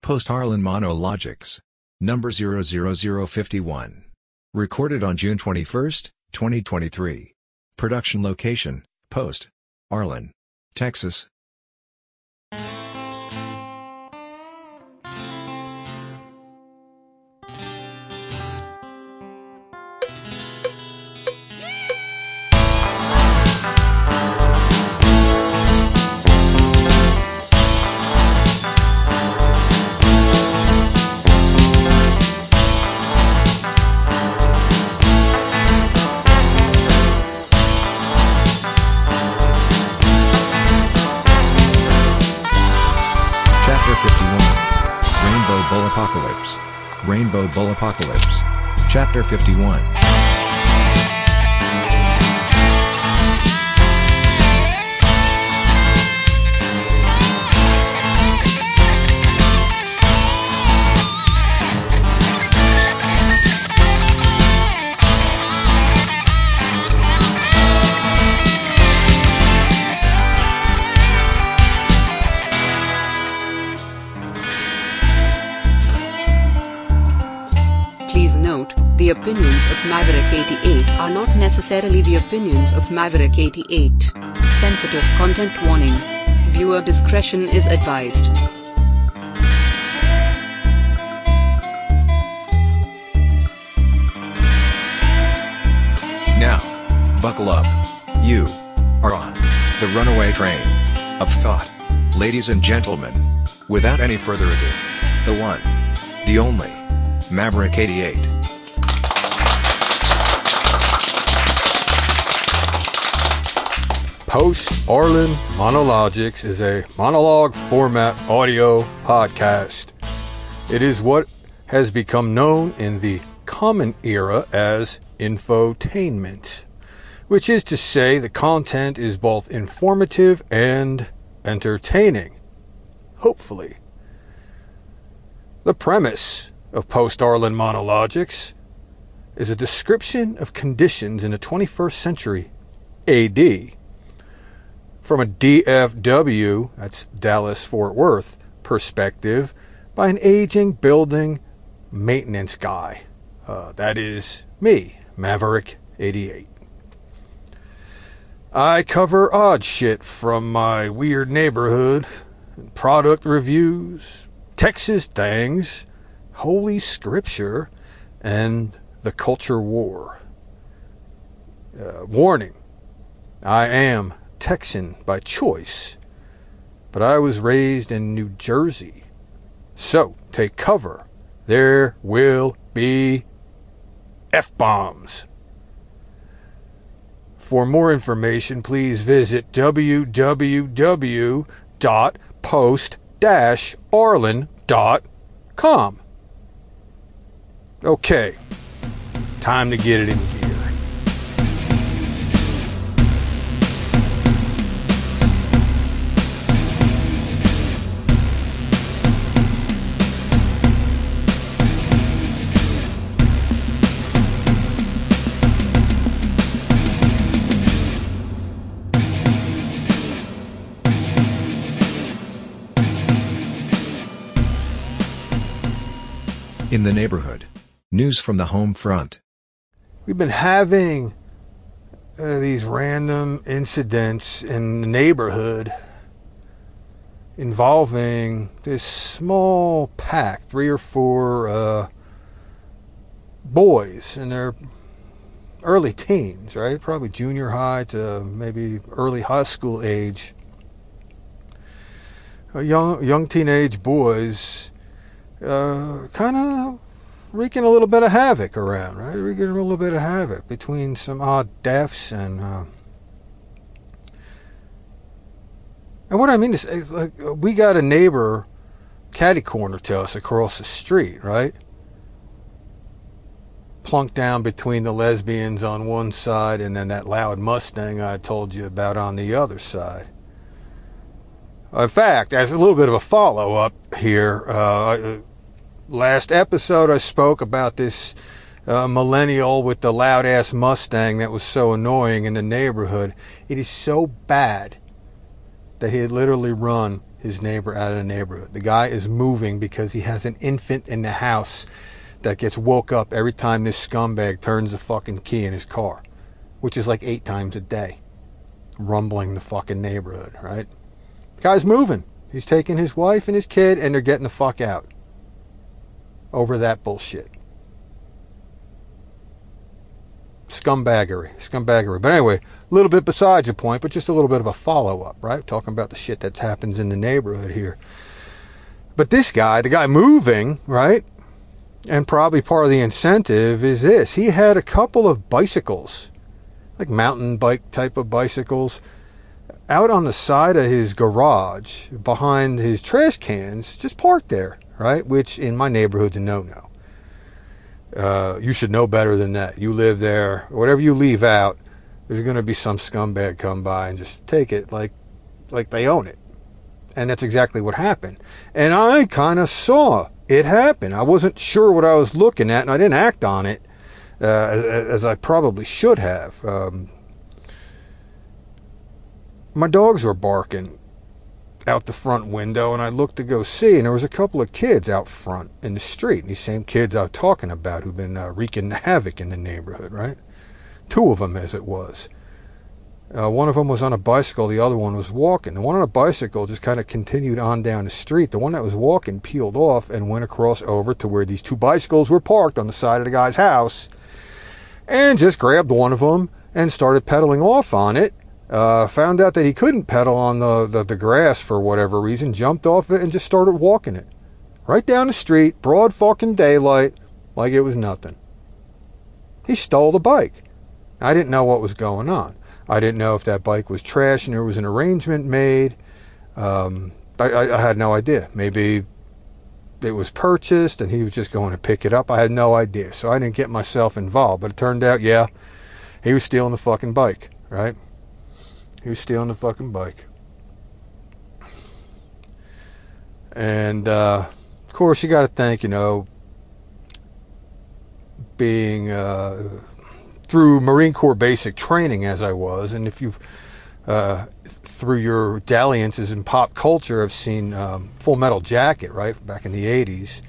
Post Harlan Monologics. Number 00051. Recorded on June 21, 2023. Production location, Post Harlan, Texas. Rainbow Bull Apocalypse. Chapter 51. The opinions of Maverick 88 are not necessarily the opinions of Maverick 88. Sensitive content warning. Viewer discretion is advised. Now, buckle up. You are on the runaway train of thought. Ladies and gentlemen, without any further ado, the one, the only, Maverick 88. Post Harlan Monologics is a monologue format audio podcast. It is what has become known in the common era as infotainment, which is to say the content is both informative and entertaining. Hopefully. The premise of Post Harlan Monologics is a description of conditions in the 21st century AD. From a DFW, that's Dallas-Fort Worth, perspective by an aging building maintenance guy. That is me, Maverick 88. I cover odd shit from my weird neighborhood, product reviews, Texas things, Holy Scripture, and the culture war. Warning, I am Texan by choice, but I was raised in New Jersey. So, take cover. There will be F-bombs. For more information, please visit www.post-harlan.com. Okay, time to get it in gear. In the neighborhood. News from the home front. We've been having these random incidents in the neighborhood involving this small pack, 3 or 4 boys in their early teens, right? Probably junior high to maybe early high school age. Young teenage boys kind of wreaking a little bit of havoc around, right? Wreaking a little bit of havoc between some odd deaths and what I mean is like we got a neighbor catty corner to us across the street, right? Plunked down between the lesbians on one side and then that loud Mustang I told you about on the other side. In fact, as a little bit of a follow-up here, last episode I spoke about this millennial with the loud-ass Mustang that was so annoying in the neighborhood. It is so bad that he had literally run his neighbor out of the neighborhood. The guy is moving because he has an infant in the house that gets woke up every time this scumbag turns the fucking key in his car, which is like 8 times a day, rumbling the fucking neighborhood, right? The guy's moving. He's taking his wife and his kid, and they're getting the fuck out over that bullshit. Scumbaggery. But anyway, a little bit besides the point, but just a little bit of a follow-up, right? Talking about the shit that happens in the neighborhood here. But this guy, the guy moving, right? And probably part of the incentive is this. He had a couple of bicycles, like mountain bike type of bicycles, out on the side of his garage behind his trash cans, just parked there, right? Which in my neighborhood's a no-no. You should know better than that. You live there. Whatever you leave out, there's going to be some scumbag come by and just take it like they own it. And that's exactly what happened. And I kind of saw it happen. I wasn't sure what I was looking at, and I didn't act on it as I probably should have. My dogs were barking out the front window, and I looked to go see, and there was a couple of kids out front in the street. These same kids I was talking about who've been wreaking havoc in the neighborhood, right? 2 of them, as it was. One of them was on a bicycle, the other one was walking. The one on a bicycle just kind of continued on down the street. The one that was walking peeled off and went across over to where these 2 bicycles were parked on the side of the guy's house, and just grabbed one of them and started pedaling off on it. Found out that he couldn't pedal on the grass for whatever reason, jumped off it and just started walking it. Right down the street, broad fucking daylight, like it was nothing. He stole the bike. I didn't know what was going on. I didn't know if that bike was trash and there was an arrangement made. I had no idea. Maybe it was purchased and he was just going to pick it up. I had no idea. So I didn't get myself involved. But it turned out, yeah, he was stealing the fucking bike, right? He was stealing the fucking bike. And, of course, you got to think, being through Marine Corps basic training as I was, and if you've, through your dalliances in pop culture, have seen Full Metal Jacket, right, back in the 80s,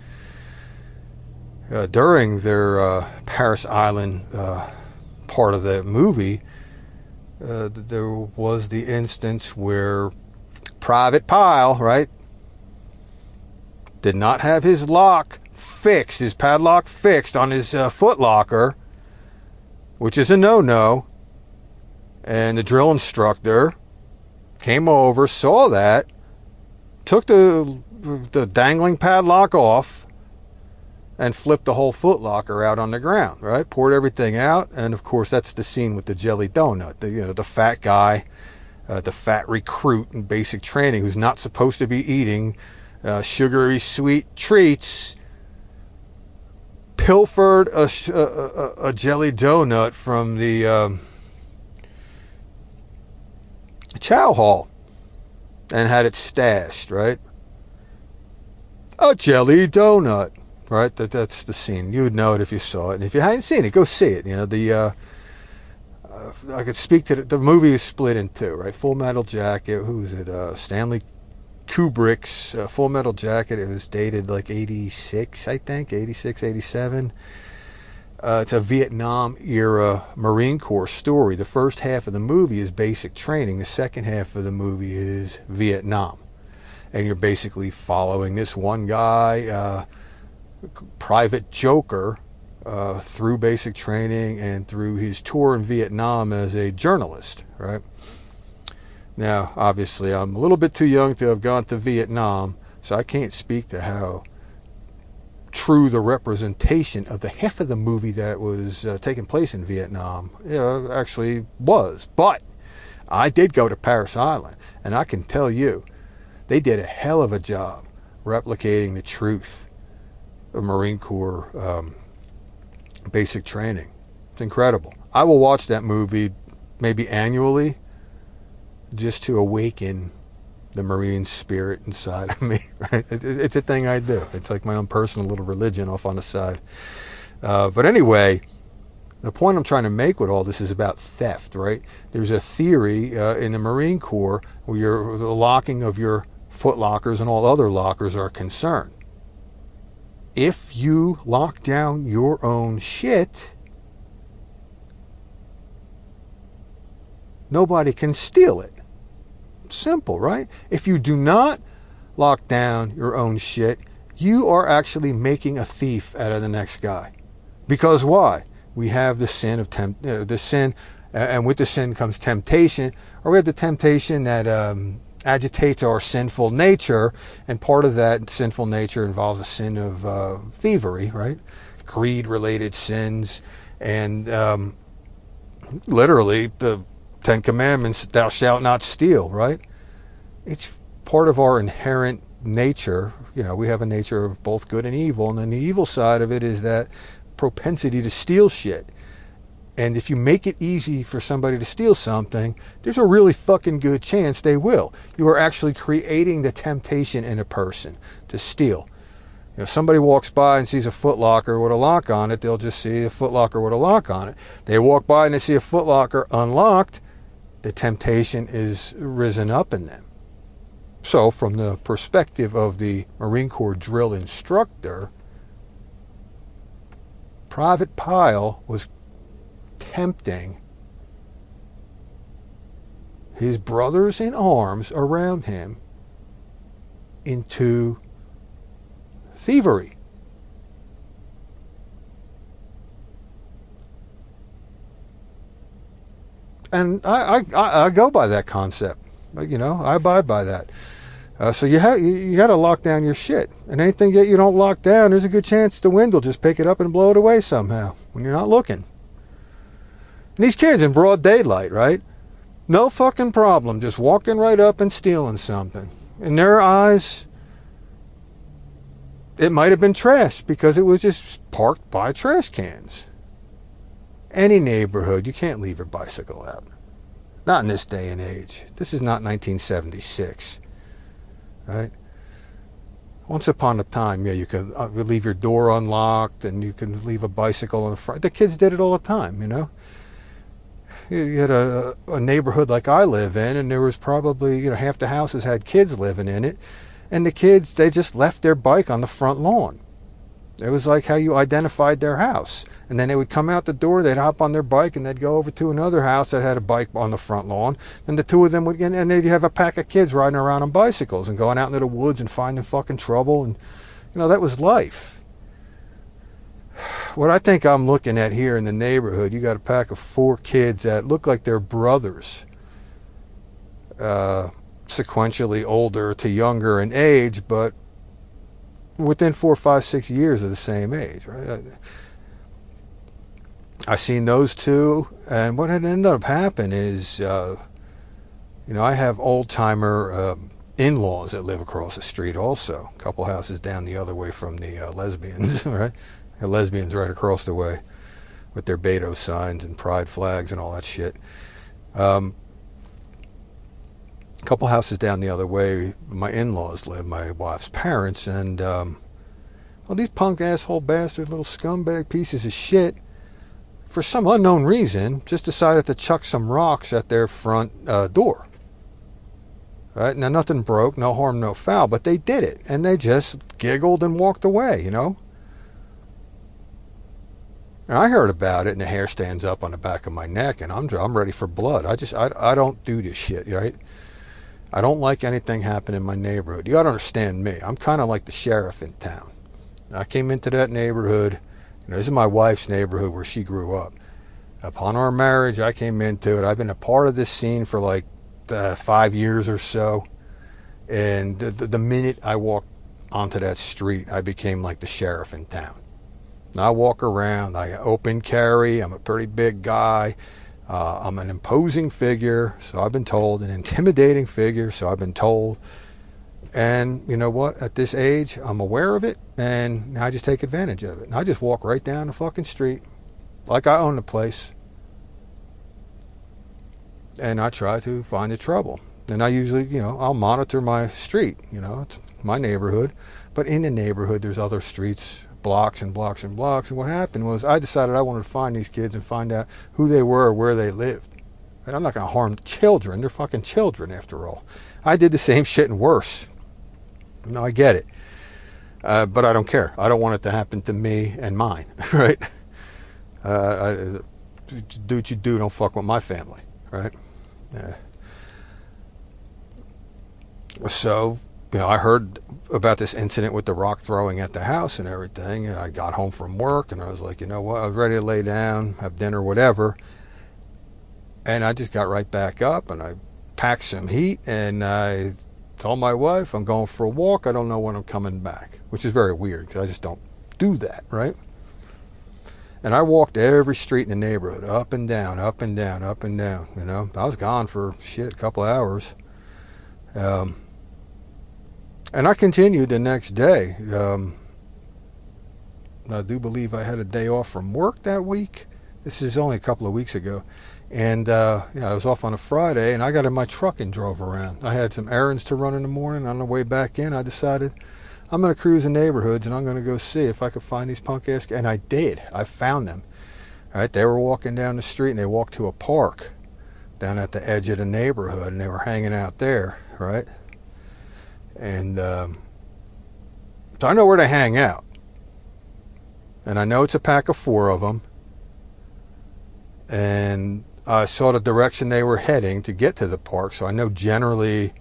during their Paris Island part of the movie, there was the instance where Private Pyle, right, did not have his lock fixed, his padlock fixed on his foot locker, which is a no-no. And the drill instructor came over, saw that, took the dangling padlock off, and flipped the whole foot locker out on the ground, right? Poured everything out, and of course that's the scene with the jelly donut. The fat guy, the fat recruit in basic training who's not supposed to be eating sugary sweet treats, pilfered a jelly donut from the chow hall and had it stashed, right? A jelly donut. Right, that's the scene. You would know it if you saw it, and if you hadn't seen it, go see it. I could speak to the movie is split in 2, right? Full Metal Jacket. Who is it? Stanley Kubrick's Full Metal Jacket. It was dated like 86, I think, 86, 87. It's a Vietnam era Marine Corps story. The first half of the movie is basic training. The second half of the movie is Vietnam, and you're basically following this one guy. Private Joker, through basic training and through his tour in Vietnam as a journalist, right? Now, obviously, I'm a little bit too young to have gone to Vietnam, so I can't speak to how true the representation of the half of the movie that was taking place in Vietnam actually was. But I did go to Paris Island, and I can tell you, they did a hell of a job replicating the truth of Marine Corps basic training. It's incredible. I will watch that movie maybe annually just to awaken the Marine spirit inside of me, right? It's a thing I do. It's like my own personal little religion off on the side. But anyway, the point I'm trying to make with all this is about theft, right? There's a theory in the Marine Corps where the locking of your Foot Lockers and all other lockers are concerned. If you lock down your own shit, nobody can steal it. Simple, right? If you do not lock down your own shit, you are actually making a thief out of the next guy. Because why? We have the sin of and with the sin comes temptation, or we have the temptation that agitates our sinful nature, and part of that sinful nature involves a sin of thievery, right? Greed-related sins, and literally the Ten Commandments, thou shalt not steal, right? It's part of our inherent nature. You know, we have a nature of both good and evil, and then the evil side of it is that propensity to steal shit. And if you make it easy for somebody to steal something, there's a really fucking good chance they will. You are actually creating the temptation in a person to steal. You know, somebody walks by and sees a Foot Locker with a lock on it, they'll just see a Foot Locker with a lock on it. They walk by and they see a Foot Locker unlocked, the temptation is risen up in them. So, from the perspective of the Marine Corps drill instructor, Private Pyle was tempting his brothers in arms around him into thievery. And I go by that concept. You know, I abide by that. So you got to lock down your shit. And anything that you don't lock down, there's a good chance the wind will just pick it up and blow it away somehow when you're not looking. And these kids in broad daylight, right? No fucking problem, just walking right up and stealing something. In their eyes, it might have been trash because it was just parked by trash cans. Any neighborhood, you can't leave your bicycle out. Not in this day and age. This is not 1976. Right? Once upon a time, yeah, you could leave your door unlocked and you can leave a bicycle in the front. The kids did it all the time, you know. You had a neighborhood like I live in, and there was probably, you know, half the houses had kids living in it, and the kids, they just left their bike on the front lawn. It was like how you identified their house. And then they would come out the door, they'd hop on their bike, and they'd go over to another house that had a bike on the front lawn. And the two of them would get, and they'd have a pack of kids riding around on bicycles and going out into the woods and finding fucking trouble. And, you know, that was life. What I think I'm looking at here in the neighborhood, you got a pack of 4 kids that look like they're brothers. Sequentially older to younger in age, but within 4, 5, 6 years of the same age, right? I seen those two, and what had ended up happening is, you know, I have old-timer in-laws that live across the street also, a couple houses down the other way from the lesbians, right? The lesbians right across the way with their Beto signs and pride flags and all that shit. A couple houses down the other way, my in-laws live, my wife's parents, and well, these punk asshole bastard little scumbag pieces of shit, for some unknown reason, just decided to chuck some rocks at their front door. Right? Now, nothing broke, no harm, no foul, but they did it, and they just giggled and walked away, you know? And I heard about it, and the hair stands up on the back of my neck, and I'm ready for blood. I don't do this shit, right? I don't like anything happening in my neighborhood. You got to understand me. I'm kind of like the sheriff in town. I came into that neighborhood. You know, this is my wife's neighborhood where she grew up. Upon our marriage, I came into it. I've been a part of this scene for like 5 years or so. And the minute I walked onto that street, I became like the sheriff in town. And I walk around. I open carry. I'm a pretty big guy. I'm an imposing figure, so I've been told, an intimidating figure, so I've been told. And you know what? At this age, I'm aware of it, and I just take advantage of it. And I just walk right down the fucking street like I own the place. And I try to find the trouble. And I usually, you know, I'll monitor my street, you know, it's my neighborhood. But in the neighborhood, there's other streets, blocks and blocks and blocks. And what happened was I decided I wanted to find these kids and find out who they were or where they lived. And I'm not going to harm children. They're fucking children after all. I did the same shit and worse. No, I get it. But I don't care. I don't want it to happen to me and mine, right? Do what you do. Don't fuck with my family, right? Yeah. So, I heard about this incident with the rock throwing at the house and everything, and I got home from work, and I was like, you know what? I was ready to lay down, have dinner, whatever. And I just got right back up, and I packed some heat, and I told my wife I'm going for a walk. I don't know when I'm coming back, which is very weird because I just don't do that, right? And I walked every street in the neighborhood, up and down, up and down, up and down. I was gone for a couple of hours. And I continued the next day. I do believe I had a day off from work that week. This is only a couple of weeks ago. And I was off on a Friday, and I got in my truck and drove around. I had some errands to run in the morning. On the way back in, I decided I'm going to cruise the neighborhoods, and I'm going to go see if I could find these punk-ass guys. And I did. I found them. All right, they were walking down the street, and they walked to a park down at the edge of the neighborhood, and they were hanging out there, right? And so I know where they hang out. And I know it's a pack of 4 of them. And I saw the direction they were heading to get to the park, so I know generally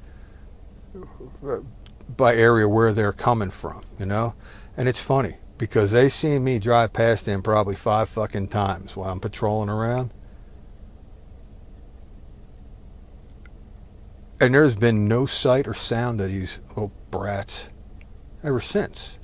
by area where they're coming from, And it's funny, because they seen me drive past them probably 5 fucking times while I'm patrolling around. And there's been no sight or sound of these little brats ever since.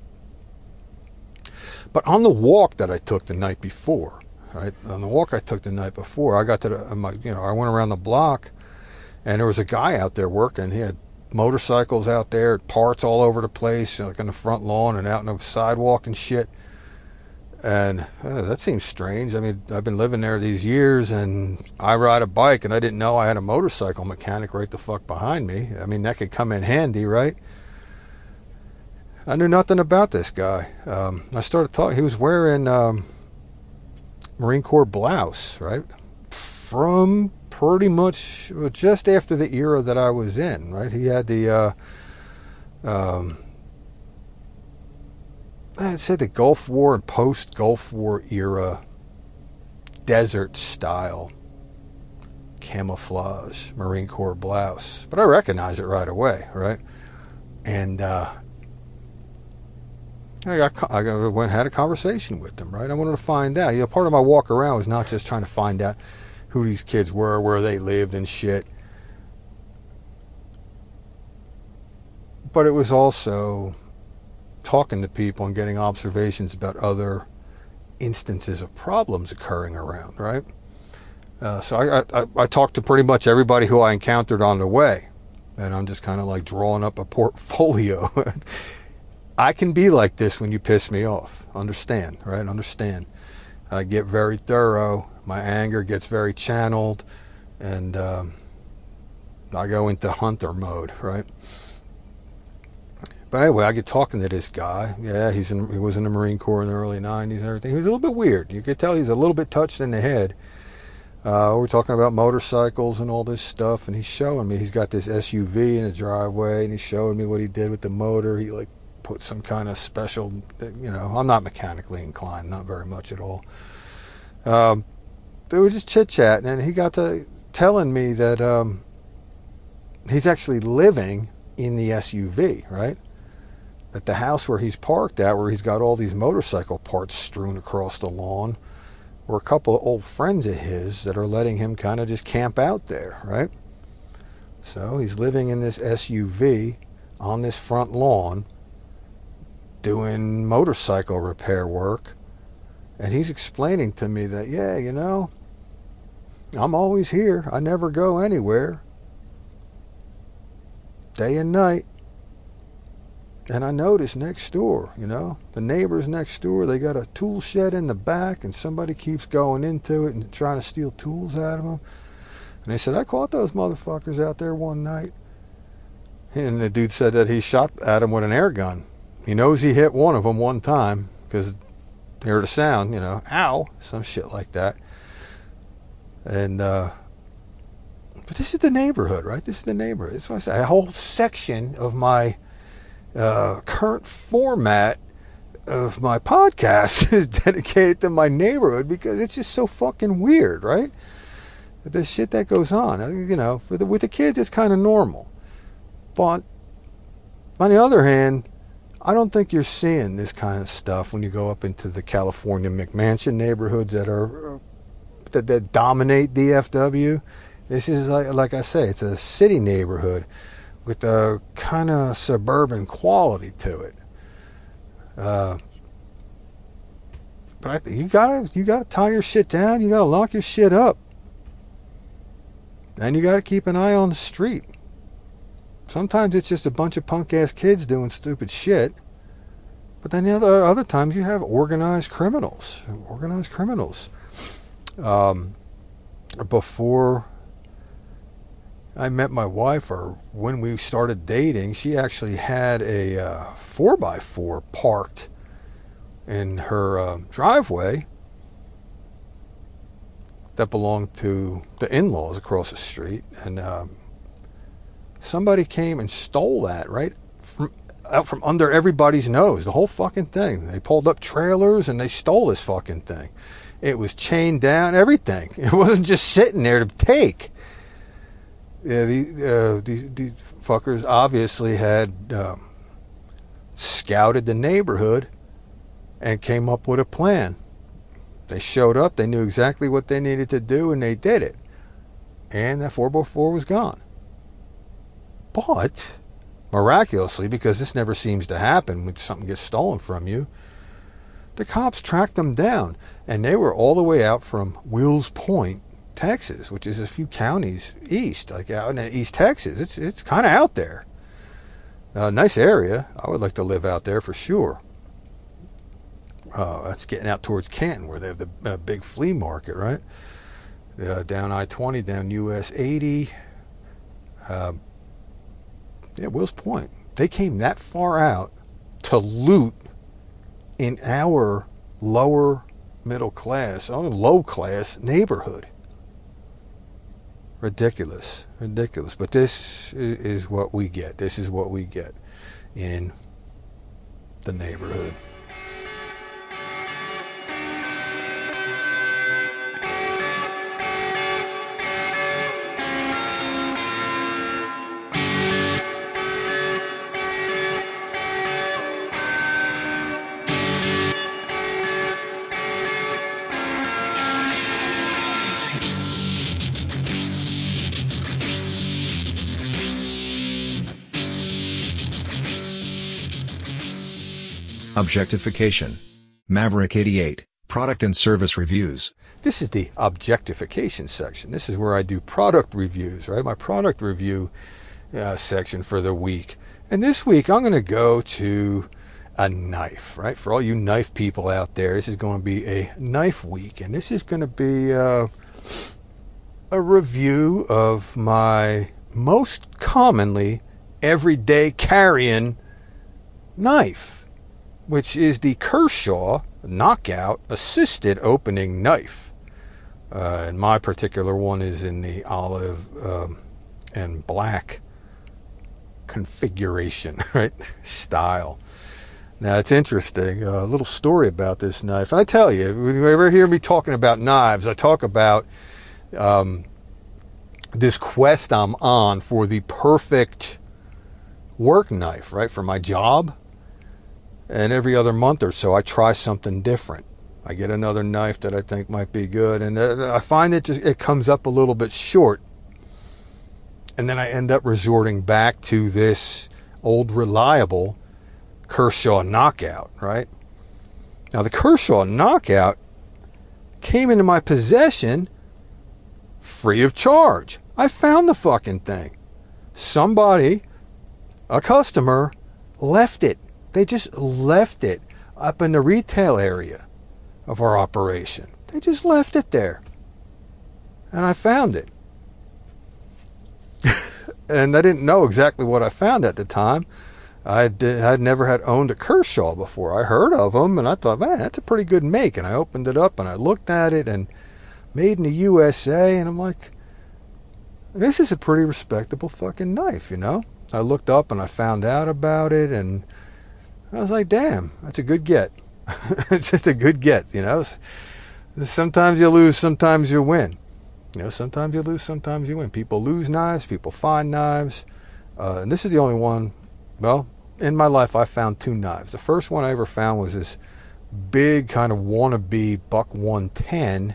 But on the walk that I took the night before, right? On the walk I took the night before, I got to I went around the block, and there was a guy out there working. He had motorcycles out there, parts all over the place, like on the front lawn and out on the sidewalk and shit. And that seems strange. I mean, I've been living there these years, and I ride a bike, and I didn't know I had a motorcycle mechanic right the fuck behind me. I mean, that could come in handy, right? I knew nothing about this guy. I started talking. He was wearing Marine Corps blouse, right? From pretty much just after the era that I was in, right? He had the I'd say the Gulf War and post-Gulf War era desert style camouflage Marine Corps blouse. But I recognized it right away, right? And I went and had a conversation with them, right? I wanted to find out. Part of my walk around was not just trying to find out who these kids were, where they lived and shit. But it was also talking to people and getting observations about other instances of problems occurring around, right? So I talked to pretty much everybody who I encountered on the way. And I'm just kind of like drawing up a portfolio. I can be like this when you piss me off. Understand, right? Understand. I get very thorough. My anger gets very channeled. And I go into hunter mode, right? But anyway, I get talking to this guy. Yeah, he was in the Marine Corps in the early 90s and everything. He was a little bit weird. You could tell he's a little bit touched in the head. We're talking about motorcycles and all this stuff, and he's showing me. He's got this SUV in the driveway, and he's showing me what he did with the motor. He like put some kind of special, I'm not mechanically inclined, not very much at all. But we were just chit-chatting, and he got to telling me that he's actually living in the SUV, right? At the house where he's parked at, where he's got all these motorcycle parts strewn across the lawn, were a couple of old friends of his that are letting him kind of just camp out there, right? So he's living in this SUV on this front lawn doing motorcycle repair work. And he's explaining to me that, yeah, I'm always here. I never go anywhere. Day and night. And I noticed next door, the neighbors next door, they got a tool shed in the back, and somebody keeps going into it and trying to steal tools out of them. And they said, I caught those motherfuckers out there one night. And the dude said that he shot at him with an air gun. He knows he hit one of them one time because he heard a sound, ow, some shit like that. And, but this is the neighborhood, right? This is the neighborhood. That's what I say. A whole section of my current format of my podcast is dedicated to my neighborhood because it's just so fucking weird, right? The shit that goes on, you know, with the kids, it's kind of normal. But on the other hand, I don't think you're seeing this kind of stuff when you go up into the California McMansion neighborhoods that dominate DFW. This is like I say, it's a city neighborhood with a kind of suburban quality to it. But you gotta tie your shit down. You gotta lock your shit up. And you got to keep an eye on the street. Sometimes it's just a bunch of punk-ass kids doing stupid shit. But then the other times you have organized criminals. Before I met my wife, or when we started dating, she actually had a 4x4 parked in her driveway that belonged to the in-laws across the street, and somebody came and stole that right out from under everybody's nose, the whole fucking thing. They pulled up trailers and they stole this fucking thing. It was chained down, everything. It wasn't just sitting there to take. These fuckers obviously had scouted the neighborhood and came up with a plan. They showed up, they knew exactly what they needed to do, and they did it. And that 4x4 was gone. But, miraculously, because this never seems to happen when something gets stolen from you, the cops tracked them down. And they were all the way out from Wills Point, Texas, which is a few counties east, like out in East Texas. It's kind of out there. Nice area. I would like to live out there for sure. That's getting out towards Canton, where they have the big flea market, right? Down I-20, down US 80. Wills Point. They came that far out to loot in our lower middle class, low class neighborhood. Ridiculous. But this is what we get. This is what we get in the neighborhood. Objectification. Maverick 88, Product and Service Reviews. This is the objectification section. This is where I do product reviews, right? My product review section for the week. And this week I'm going to go to a knife, right? For all you knife people out there, this is going to be a knife week. And this is going to be a review of my most commonly everyday carrying knife, which is the Kershaw Knockout Assisted Opening Knife. And my particular one is in the olive and black configuration, right? Style. Now, it's interesting. A little story about this knife. And I tell you, when you ever hear me talking about knives, I talk about this quest I'm on for the perfect work knife, right? For my job. And every other month or so, I try something different. I get another knife that I think might be good, and I find it comes up a little bit short. And then I end up resorting back to this old reliable Kershaw Knockout, right? Now, the Kershaw Knockout came into my possession free of charge. I found the fucking thing. Somebody, a customer, left it. They just left it up in the retail area of our operation. They just left it there. And I found it. And I didn't know exactly what I found at the time. I'd never had owned a Kershaw before. I heard of them, and I thought, man, that's a pretty good make. And I opened it up, and I looked at it, and made in the USA, and I'm like, this is a pretty respectable fucking knife, you know? I looked up and I found out about it, and I was like, damn, that's a good get. It's just a good get, you know. Sometimes you lose, sometimes you win. You know, sometimes you lose, sometimes you win. People lose knives, people find knives. And this is the only one, well, in my life I found 2 knives. The first one I ever found was this big kind of wannabe buck 110.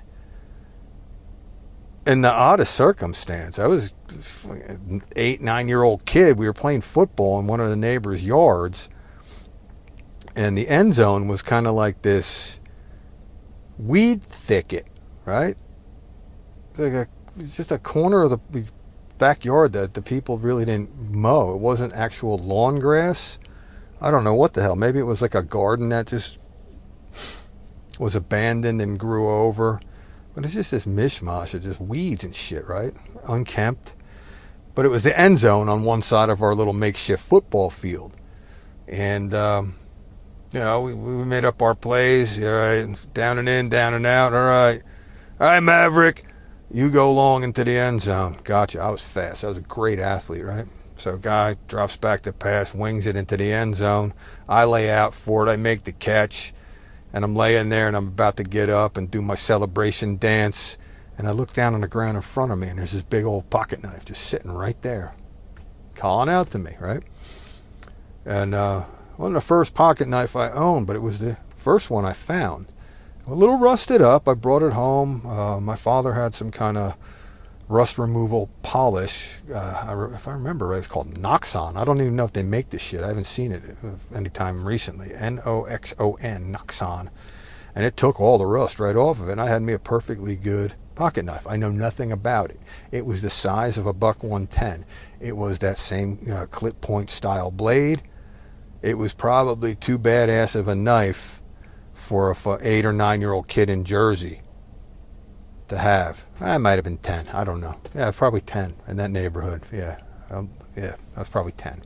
In the oddest circumstance, I was an 8-9-year-old kid. We were playing football in one of the neighbors' yards, and the end zone was kind of like this weed thicket, right? It's just a corner of the backyard that the people really didn't mow. It wasn't actual lawn grass. I don't know what the hell. Maybe it was like a garden that just was abandoned and grew over. But it's just this mishmash of just weeds and shit, right? Unkempt. But it was the end zone on one side of our little makeshift football field. And, you know, we made up our plays. All right, down and in, down and out. All right, Maverick, you go long into the end zone. Gotcha. I was fast. I was a great athlete, right? So guy drops back the pass, wings it into the end zone. I lay out for it. I make the catch. And I'm laying there and I'm about to get up and do my celebration dance. And I look down on the ground in front of me and there's this big old pocket knife just sitting right there, calling out to me, right? And it wasn't the first pocket knife I owned, but it was the first one I found. A little rusted up. I brought it home. My father had some kind of rust removal polish. If I remember right, it's called Noxon. I don't even know if they make this shit. I haven't seen it anytime recently. Noxon, Noxon. And it took all the rust right off of it. And I had me a perfectly good pocket knife. I know nothing about it. It was the size of a buck 110. It was that same clip point style blade. It was probably too badass of a knife for a 8 or 9-year-old kid in Jersey to have. I might have been 10. I don't know. Yeah, probably 10 in that neighborhood. Yeah, I was probably 10.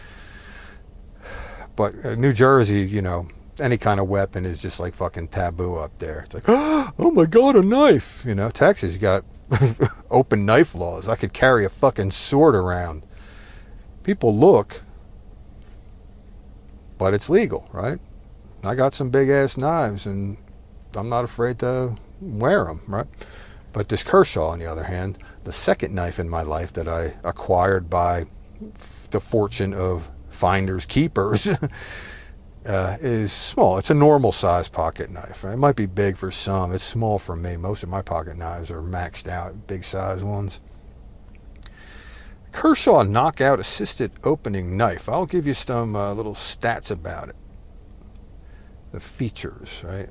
But New Jersey, you know, any kind of weapon is just like fucking taboo up there. It's like, oh my God, a knife. You know, Texas got open knife laws. I could carry a fucking sword around. People look, but it's legal, right? I got some big ass knives and I'm not afraid to wear them, right? But this Kershaw, on the other hand, the second knife in my life that I acquired by the fortune of finders keepers is small. It's a normal size pocket knife. Right? It might be big for some. It's small for me. Most of my pocket knives are maxed out, big size ones. Kershaw knockout assisted opening knife. I'll give you some little stats about it. The features, right?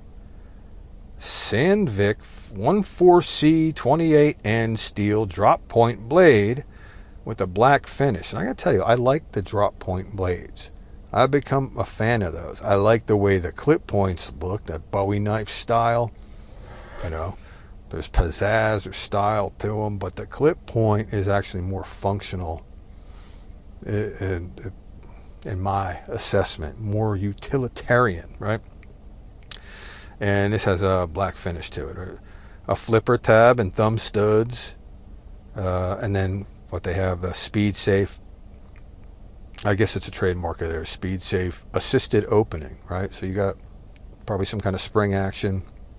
Sandvik 14C 28N steel drop point blade with a black finish. And I gotta tell you, I like the drop point blades. I've become a fan of those. I like the way the clip points look, that Bowie knife style. You know, there's pizzazz or style to them, but the clip point is actually more functional in my assessment, more utilitarian, right? And this has a black finish to it. A flipper tab and thumb studs. And then what they have, a Speed Safe. I guess it's a trademark of theirs, Speed Safe assisted opening, right? So you got probably some kind of spring action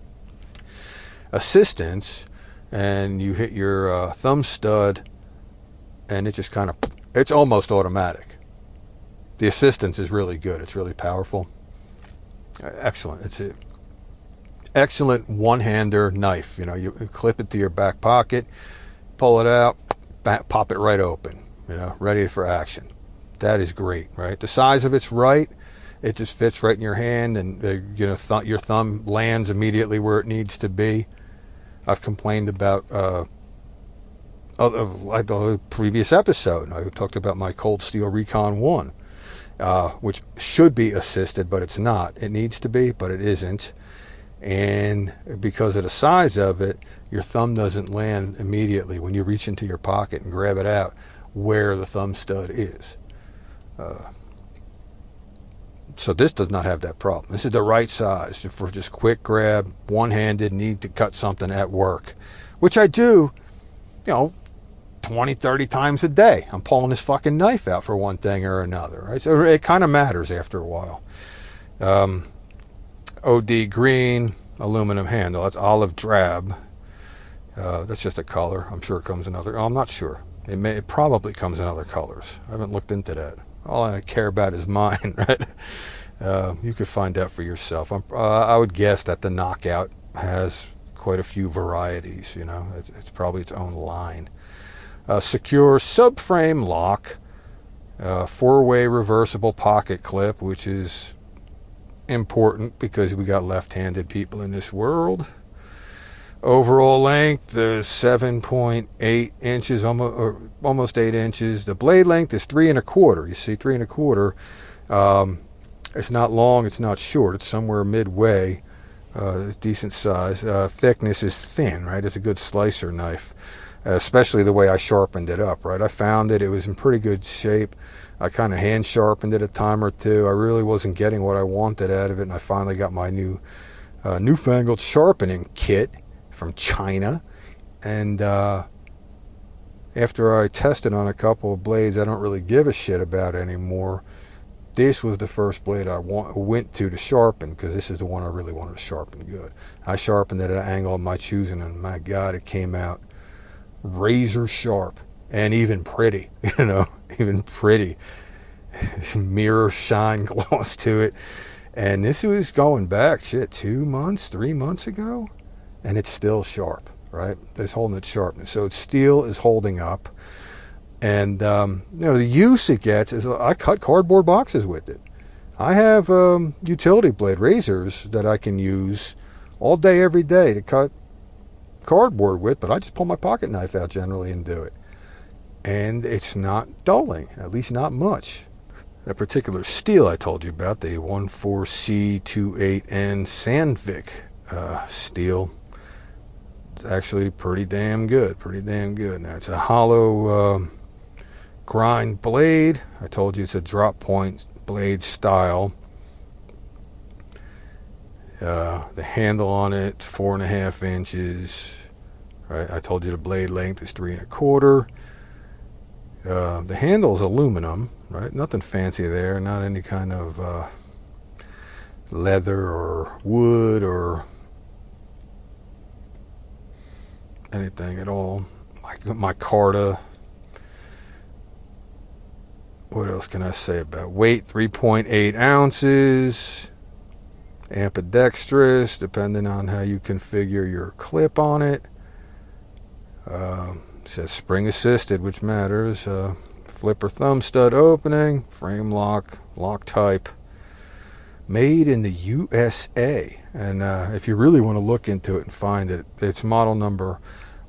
assistance, and you hit your thumb stud, and it just kind of, it's almost automatic. The assistance is really good. It's really powerful. Excellent. It's a excellent one-hander knife. You know, you clip it to your back pocket, pull it out, pop it right open. You know, ready for action. That is great, right? The size of it's right. It just fits right in your hand, and you know, your thumb lands immediately where it needs to be. I've complained about like the previous episode. I talked about my Cold Steel Recon 1, which should be assisted, but it's not. It needs to be, but it isn't. And because of the size of it, your thumb doesn't land immediately when you reach into your pocket and grab it out where the thumb stud is. So this does not have that problem. This is the right size for just quick grab, one-handed, need to cut something at work, which I do, you know, 20, 30 times a day. I'm pulling this fucking knife out for one thing or another, right? So it kind of matters after a while. OD green, aluminum handle. That's olive drab. That's just a color. I'm sure it comes in other... I'm not sure. It probably comes in other colors. I haven't looked into that. All I care about is mine, right? You could find out for yourself. I would guess that the Knockout has quite a few varieties, you know. It's probably its own line. Secure subframe lock, 4-way reversible pocket clip, which is important because we got left-handed people in this world. Overall length is 7.8 inches, almost 8 inches. The blade length is 3 1/4. You see, 3 1/4. It's not long, it's not short. It's somewhere midway. It's decent size. Thickness is thin, right? It's a good slicer knife, especially the way I sharpened it up, right? I found it was in pretty good shape. I kind of hand sharpened it a time or two. I really wasn't getting what I wanted out of it, and I finally got my newfangled sharpening kit from China. And after I tested on a couple of blades I don't really give a shit about anymore, this was the first blade I went to sharpen, because this is the one I really wanted to sharpen good. I sharpened it at an angle of my choosing, and my God, it came out razor sharp and even pretty, you know, even pretty. Some mirror shine gloss to it. And this was going back, 2 months, 3 months ago, and it's still sharp, right? It's holding its sharpness. So its steel is holding up. And, the use it gets is I cut cardboard boxes with it. I have utility blade razors that I can use all day, every day to cut cardboard with, but I just pull my pocket knife out generally and do it. And it's not dulling, at least not much. That particular steel I told you about, the 14C28N Sandvik steel, it's actually pretty damn good. Now, it's a hollow grind blade. I told you it's a drop point blade style. The handle on it, 4.5 inches. Right, I told you the blade length is 3 1/4. The handle is aluminum, right? Nothing fancy there. Not any kind of leather or wood or anything at all. Micarta. What else can I say about weight? 3.8 ounces. Ambidextrous, depending on how you configure your clip on it. It says spring assisted, which matters. Flipper thumb stud opening. Frame lock. Lock type. Made in the USA. And if you really want to look into it and find it, it's model number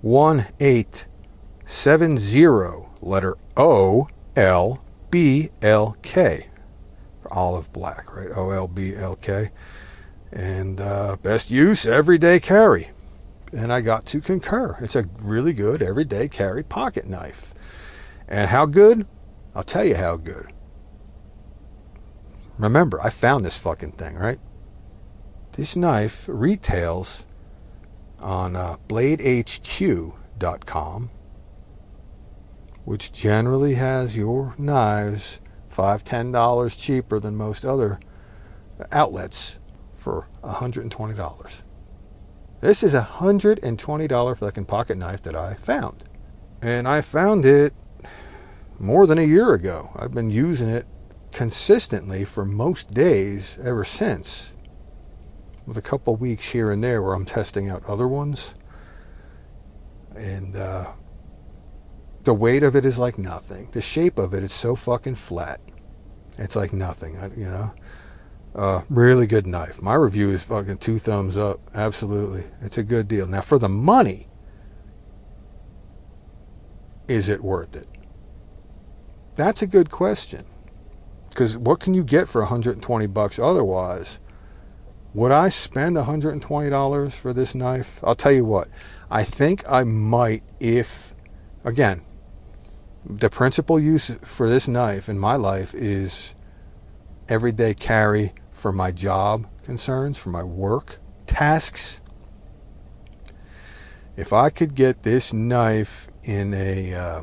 1870, letter O, L, BLK. Olive black, right? OLBLK. And best use, everyday carry. And I got to concur. It's a really good everyday carry pocket knife. And how good? I'll tell you how good. Remember, I found this fucking thing, right? This knife retails on BladeHQ.com, which generally has your knives $5-10 cheaper than most other outlets for $120. This is a $120 fucking pocket knife that I found. And I found it more than a year ago. I've been using it consistently for most days ever since, with a couple weeks here and there where I'm testing out other ones. And the weight of it is like nothing. The shape of it is so fucking flat. It's like nothing, you know. Really good knife. My review is fucking 2 thumbs up. Absolutely. It's a good deal. Now, for the money, is it worth it? That's a good question. Because what can you get for $120 otherwise? Would I spend $120 for this knife? I'll tell you what. I think I might if, again, the principal use for this knife in my life is everyday carry for my job concerns, for my work tasks. If I could get this knife in a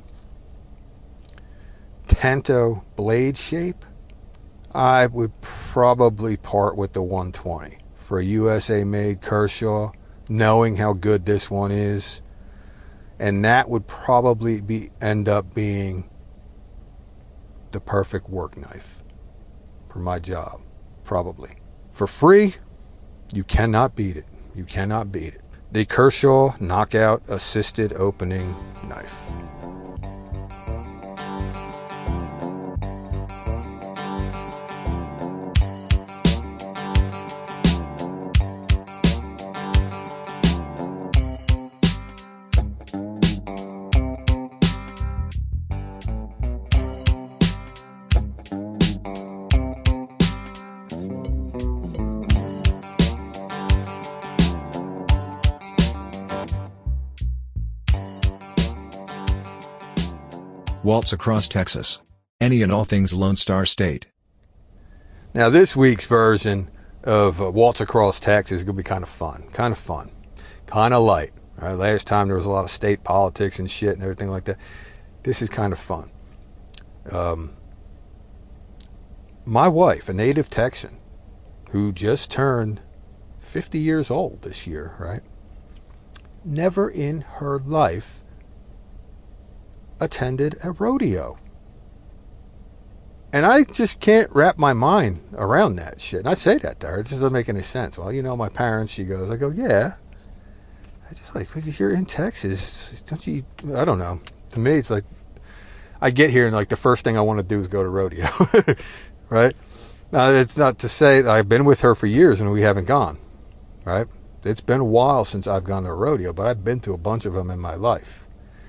Tanto blade shape, I would probably part with the 120 for a USA-made Kershaw, knowing how good this one is. And that would probably end up being the perfect work knife for my job. Probably. For free, you cannot beat it. You cannot beat it. The Kershaw Knockout Assisted Opening Knife. Waltz across Texas. Any and all things Lone Star State. Now this week's version of Waltz Across Texas is going to be kind of fun. Kind of light. Right? Last time there was a lot of state politics and shit and everything like that. This is kind of fun. My wife, a native Texan, who just turned 50 years old this year, right? Never in her life attended a rodeo. And I just can't wrap my mind around that shit. And I say that to her. It just doesn't make any sense. Well, my parents, she goes. I go, yeah. I just like, because you're in Texas, don't you, I don't know. To me, it's like, I get here and like the first thing I want to do is go to rodeo. Right? Now, it's not to say that I've been with her for years and we haven't gone. Right? It's been a while since I've gone to a rodeo, but I've been to a bunch of them in my life.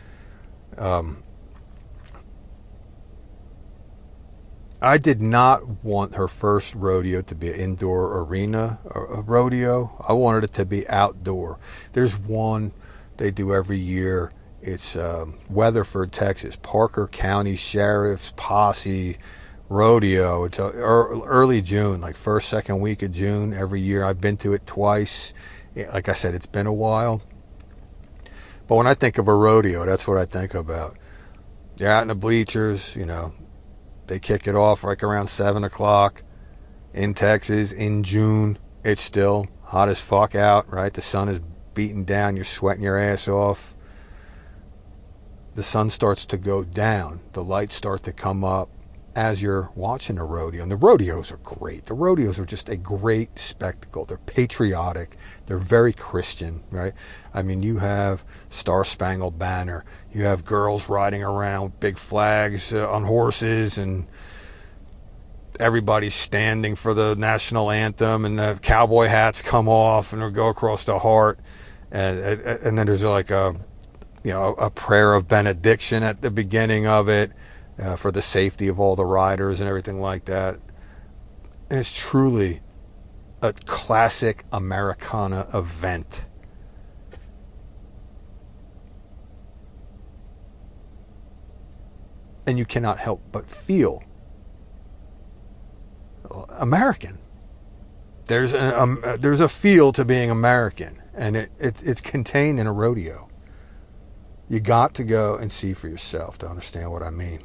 I did not want her first rodeo to be an indoor arena rodeo. I wanted it to be outdoor. There's one they do every year. It's Weatherford, Texas. Parker County Sheriff's Posse Rodeo. It's early June, like first, second week of June every year. I've been to it twice. Like I said, it's been a while. But when I think of a rodeo, that's what I think about. They're out in the bleachers, They kick it off like around 7 o'clock in Texas in June. It's still hot as fuck out, right? The sun is beating down. You're sweating your ass off. The sun starts to go down. The lights start to come up as you're watching a rodeo. And the rodeos are great. The rodeos are just a great spectacle. They're patriotic. They're very Christian, right? I mean, you have Star Spangled Banner. You have girls riding around with big flags on horses, and everybody's standing for the national anthem, and the cowboy hats come off and go across the heart. And then there's like a prayer of benediction at the beginning of it. For the safety of all the riders and everything like that. And it's truly a classic Americana event. And you cannot help but feel American. There's a feel to being American, and it's contained in a rodeo. You got to go and see for yourself to understand what I mean.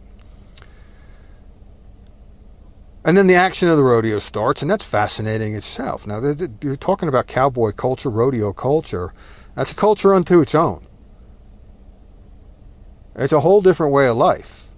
And then the action of the rodeo starts, and that's fascinating itself. Now, you're talking about cowboy culture, rodeo culture. That's a culture unto its own. It's a whole different way of life.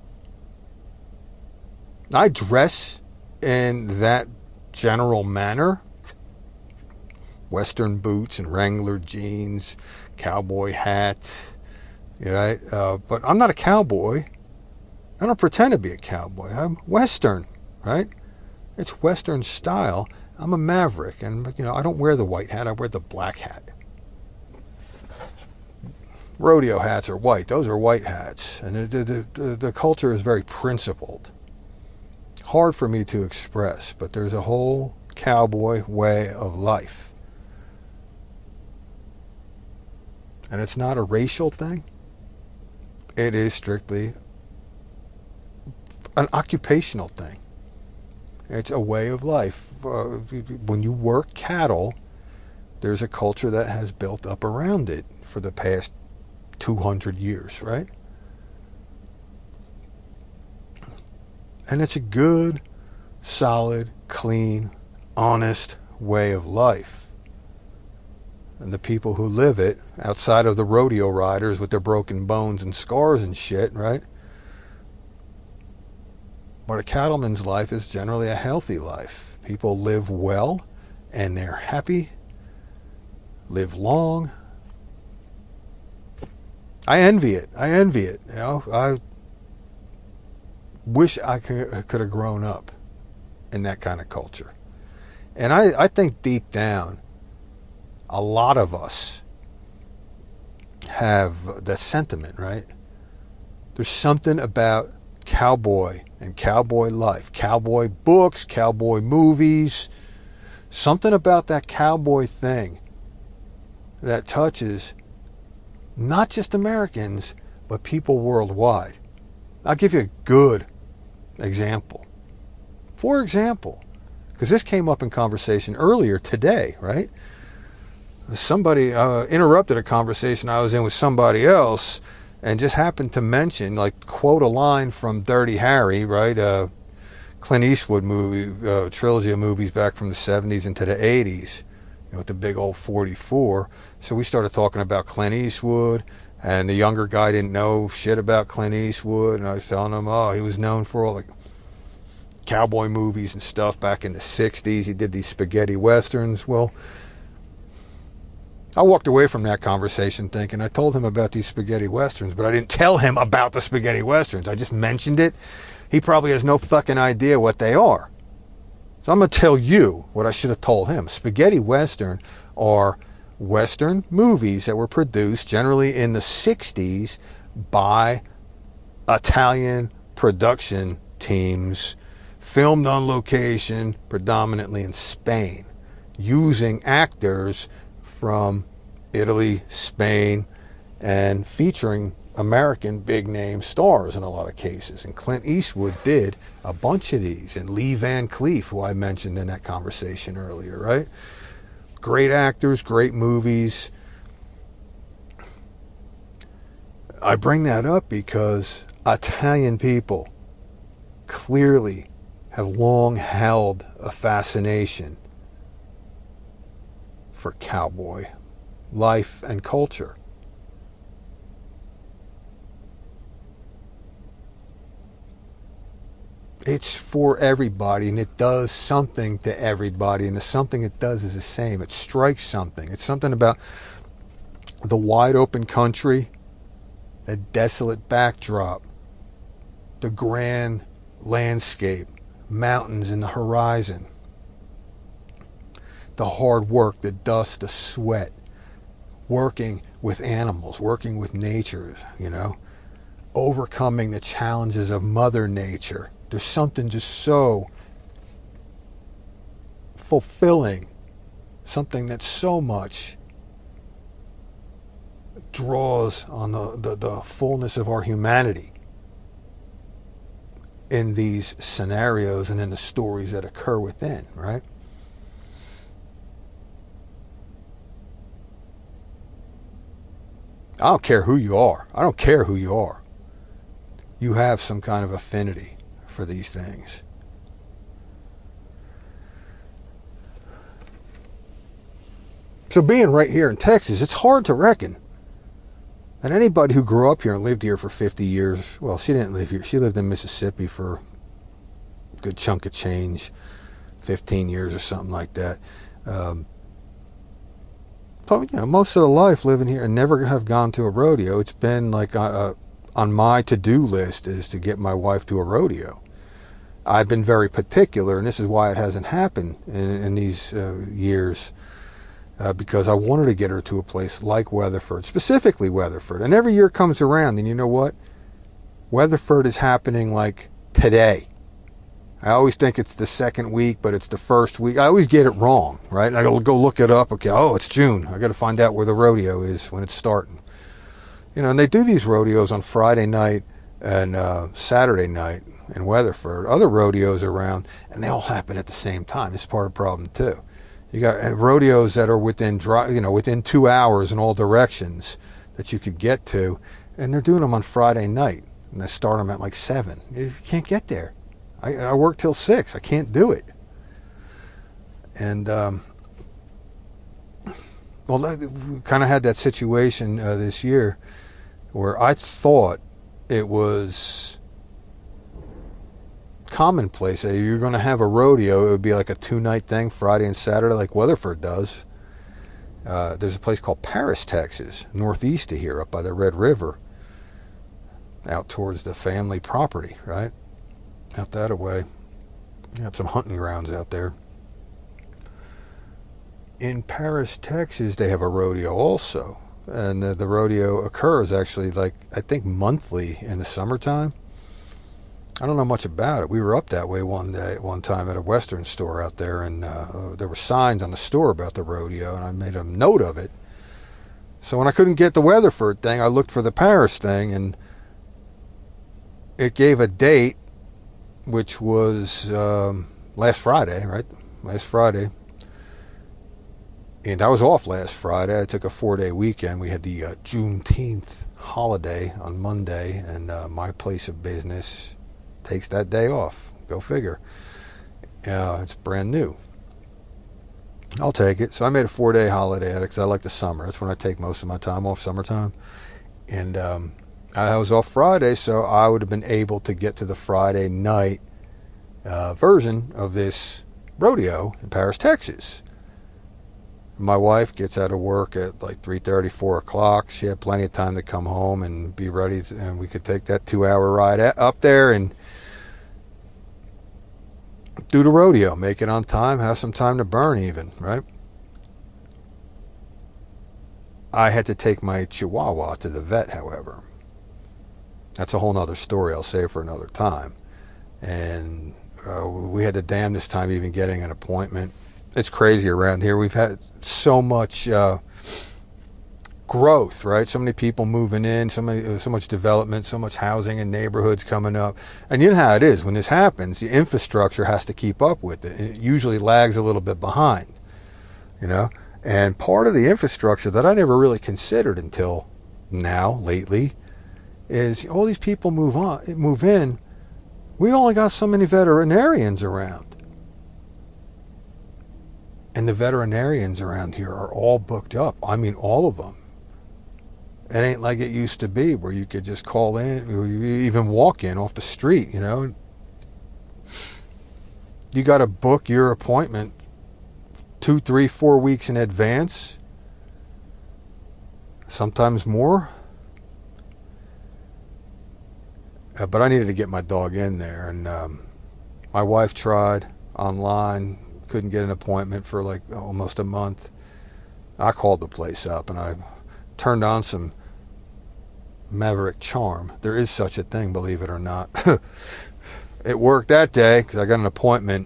I dress in that general manner. Western boots and Wrangler jeans, cowboy hat, right? But I'm not a cowboy. I don't pretend to be a cowboy. I'm Western. Right? It's Western style. I'm a maverick, and I don't wear the white hat. I wear the black hat. Rodeo hats are white. Those are white hats, and the culture is very principled. Hard for me to express, but there's a whole cowboy way of life, and it's not a racial thing. It is strictly an occupational thing. It's a way of life. When you work cattle, there's a culture that has built up around it for the past 200 years, right? And it's a good, solid, clean, honest way of life. And the people who live it, outside of the rodeo riders with their broken bones and scars and shit, right? But a cattleman's life is generally a healthy life. People live well and they're happy, live long. I envy it. You know, I wish I could have grown up in that kind of culture. And I think deep down, a lot of us have that sentiment, right? There's something about cowboy and cowboy life, cowboy books, cowboy movies, something about that cowboy thing that touches not just Americans, but people worldwide. I'll give you a good example. For example, because this came up in conversation earlier today, right? Somebody interrupted a conversation I was in with somebody else and just happened to mention, like, quote a line from Dirty Harry, right? Clint Eastwood movie, trilogy of movies back from the 70s into the 80s, you know, with the big old 44. So we started talking about Clint Eastwood, and the younger guy didn't know shit about Clint Eastwood, and I was telling him, oh, he was known for all the cowboy movies and stuff back in the 60s. He did these spaghetti westerns. Well, I walked away from that conversation thinking I told him about these spaghetti westerns, but I didn't tell him about the spaghetti westerns. I just mentioned it. He probably has no fucking idea what they are. So I'm going to tell you what I should have told him. Spaghetti western are western movies that were produced generally in the 60s by Italian production teams, filmed on location, predominantly in Spain, using actors from Italy, Spain, and featuring American big-name stars in a lot of cases. And Clint Eastwood did a bunch of these. And Lee Van Cleef, who I mentioned in that conversation earlier, right? Great actors, great movies. I bring that up because Italian people clearly have long held a fascination for cowboy life and culture. It's for everybody, and it does something to everybody, and the something it does is the same. It strikes something. It's something about the wide open country, the desolate backdrop, the grand landscape, mountains in the horizon, the hard work, the dust, the sweat, working with animals, working with nature, you know, overcoming the challenges of Mother Nature. There's something just so fulfilling, something that so much draws on the fullness of our humanity in these scenarios and in the stories that occur within, right? I don't care who you are. I don't care who you are. You have some kind of affinity for these things. So being right here in Texas, it's hard to reckon that anybody who grew up here and lived here for 50 years, well, she didn't live here. She lived in Mississippi for a good chunk of change, 15 years or something like that. But, you know, most of the life living here and never have gone to a rodeo. It's been like on my to-do list is to get my wife to a rodeo. I've been very particular, and this is why it hasn't happened in these years, because I wanted to get her to a place like Weatherford, specifically Weatherford. And every year comes around, and you know what? Weatherford is happening like today. I always think it's the second week, but it's the first week. I always get it wrong, right? And I go look it up. Okay, oh, it's June. I got to find out where the rodeo is when it's starting. You know, and they do these rodeos on Friday night and Saturday night in Weatherford. Other rodeos around, and they all happen at the same time. It's part of the problem too. You got rodeos that are within 2 hours in all directions that you could get to, and they're doing them on Friday night, and they start them at like 7. You can't get there. I work till 6. I can't do it. And we kind of had that situation this year where I thought it was commonplace. You're going to have a rodeo. It would be like a 2-night thing, Friday and Saturday, like Weatherford does. There's a place called Paris, Texas, northeast of here, up by the Red River, out towards the family property, right? Out that way. Got some hunting grounds out there. In Paris, Texas, they have a rodeo also. And the rodeo occurs actually, like, I think monthly in the summertime. I don't know much about it. We were up that way one time at a Western store out there, and there were signs on the store about the rodeo, and I made a note of it. So when I couldn't get the Weatherford thing, I looked for the Paris thing, and it gave a date, which was last Friday, right? Last Friday. And I was off last Friday. I took a 4-day weekend. We had the Juneteenth holiday on Monday, and my place of business takes that day off. Go figure. It's brand new. I'll take it. So I made a 4-day holiday at it because I like the summer. That's when I take most of my time off, summertime. And I was off Friday, so I would have been able to get to the Friday night version of this rodeo in Paris, Texas. My wife gets out of work at like 3:30, 4 o'clock. She had plenty of time to come home and be ready, and we could take that 2-hour ride up there and do the rodeo, make it on time, have some time to burn even, right? I had to take my Chihuahua to the vet, however. That's a whole nother story I'll save for another time. And we had the damnedest time even getting an appointment. It's crazy around here. We've had so much growth, right? So many people moving in, so much development, so much housing and neighborhoods coming up. And you know how it is. When this happens, the infrastructure has to keep up with it. It usually lags a little bit behind, you know? And part of the infrastructure that I never really considered until now, lately, is all these people move in. We only got so many veterinarians around. And the veterinarians around here are all booked up. I mean, all of them. It ain't like it used to be where you could just call in or you even walk in off the street, you know. You got to book your appointment 2, 3, 4 weeks in advance. Sometimes more. But I needed to get my dog in there. And my wife tried online. Couldn't get an appointment for like almost a month. I called the place up and I turned on some Maverick Charm. There is such a thing, believe it or not. It worked that day because I got an appointment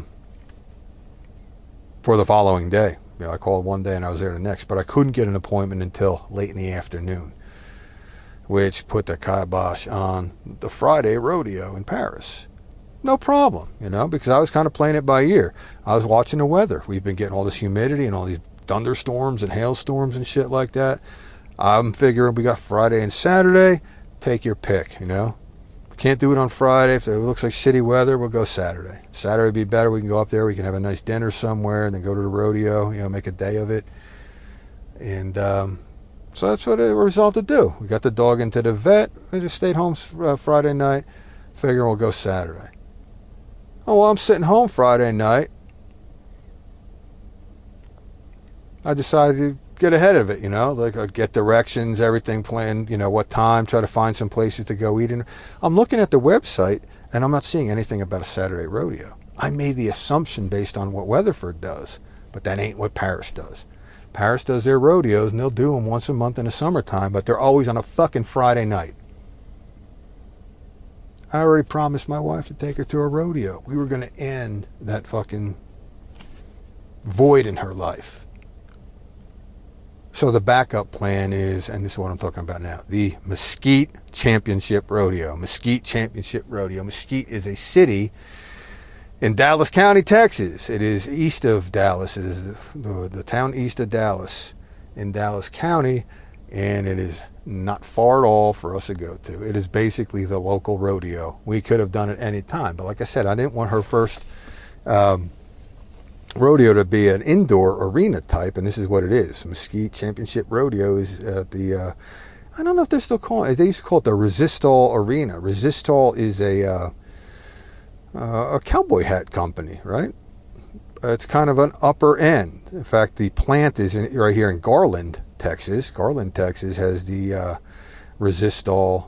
for the following day. You know, I called one day and I was there the next, but I couldn't get an appointment until late in the afternoon, which put the kibosh on the Friday rodeo in Paris. No problem, you know, because I was kind of playing it by ear. I was watching the weather. We've been getting all this humidity and all these thunderstorms and hailstorms and shit like that. I'm figuring we got Friday and Saturday. Take your pick, you know. Can't do it on Friday. If it looks like shitty weather, we'll go Saturday. Saturday would be better. We can go up there. We can have a nice dinner somewhere and then go to the rodeo, you know, make a day of it. And so that's what I resolved to do. We got the dog into the vet. I just stayed home Friday night. Figuring we'll go Saturday. Oh, well, I'm sitting home Friday night. I decided to get ahead of it, you know, like get directions, everything planned, you know, what time, try to find some places to go eat in. I'm looking at the website, and I'm not seeing anything about a Saturday rodeo. I made the assumption based on what Weatherford does, but that ain't what Paris does. Paris does their rodeos, and they'll do them once a month in the summertime, but they're always on a fucking Friday night. I already promised my wife to take her to a rodeo. We were going to end that fucking void in her life. So the backup plan is, and this is what I'm talking about now, the Mesquite Championship Rodeo. Mesquite Championship Rodeo. Mesquite is a city in Dallas County, Texas. It is east of Dallas. It is the town east of Dallas in Dallas County, and it is not far at all for us to go to. It is basically the local rodeo. We could have done it any time, but like I said, I didn't want her first rodeo to be an indoor arena type, and this is what it is. Mesquite Championship Rodeo is at the, I don't know if they're still calling it, they used to call it the Resistol Arena. Resistol is a cowboy hat company, right? It's kind of an upper end. In fact, the plant is right here in Garland, Texas. Garland, Texas has the Resistol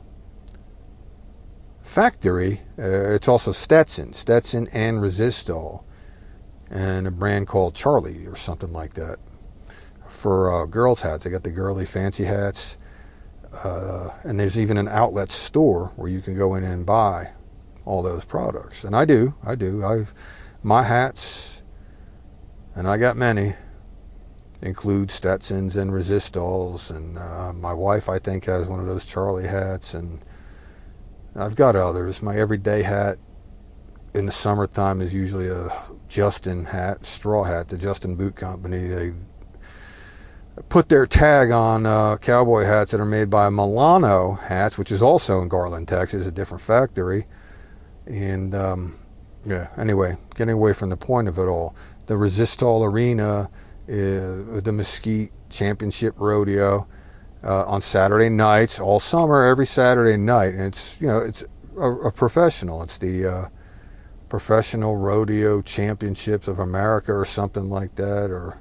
factory. It's also Stetson and Resistol, and a brand called Charlie or something like that for girls' hats. They got the girly fancy hats, and there's even an outlet store where you can go in and buy all those products. And I do. My hats, and I got many, include Stetsons and Resistols, and my wife, I think, has one of those Charlie hats, and I've got others. My everyday hat in the summertime is usually a Justin hat, straw hat, the Justin Boot Company. They put their tag on cowboy hats that are made by Milano Hats, which is also in Garland, Texas, a different factory. And anyway, getting away from the point of it all, the Resistol Arena is the Mesquite Championship Rodeo on Saturday nights, all summer, every Saturday night. And it's a professional. It's the Professional Rodeo Championships of America or something like that, or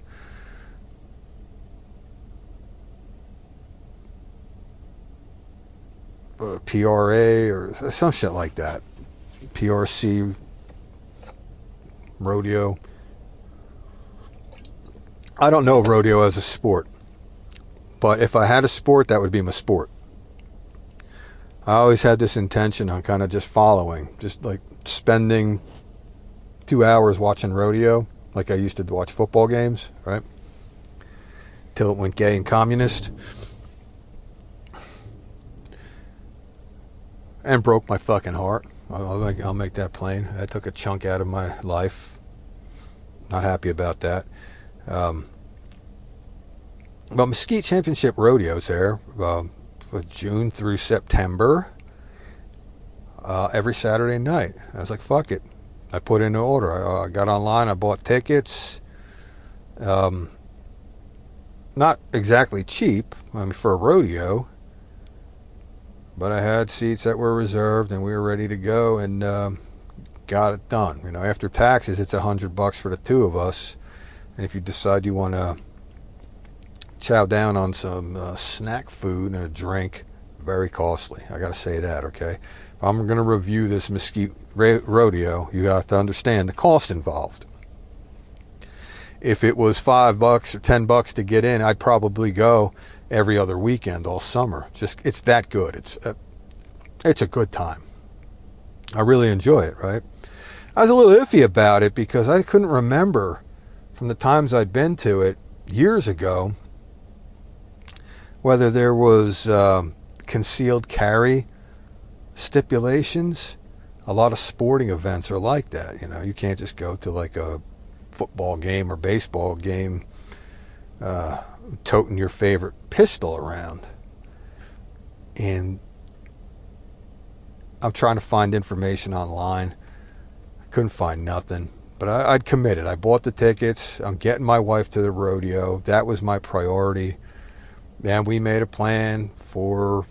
PRA or some shit like that. PRC Rodeo. I don't know rodeo as a sport, but if I had a sport, that would be my sport. I always had this intention on kind of just following, just like spending 2 hours watching rodeo, like I used to watch football games, right? Till it went gay and communist. And broke my fucking heart. I'll make that plain. That took a chunk out of my life. Not happy about that. But Mesquite Championship Rodeo's there June through September, every Saturday night. I was like, fuck it. I put in an order. I got online. I bought tickets. Not exactly cheap, for a rodeo, but I had seats that were reserved, and we were ready to go, and got it done. After taxes, it's $100 for the two of us, and if you decide you want to chow down on some snack food and a drink, very costly. I got to say that, okay? If I'm going to review this Mesquite Rodeo, you have to understand the cost involved. If it was $5 or $10 to get in, I'd probably go every other weekend all summer. It's that good. It's a good time. I really enjoy it, right? I was a little iffy about it because I couldn't remember from the times I'd been to it years ago whether there was concealed carry stipulations. A lot of sporting events are like that. You can't just go to like a football game or baseball game toting your favorite pistol around. And I'm trying to find information online. I couldn't find nothing. But I'd committed. I bought the tickets. I'm getting my wife to the rodeo. That was my priority. Then we made a plan for,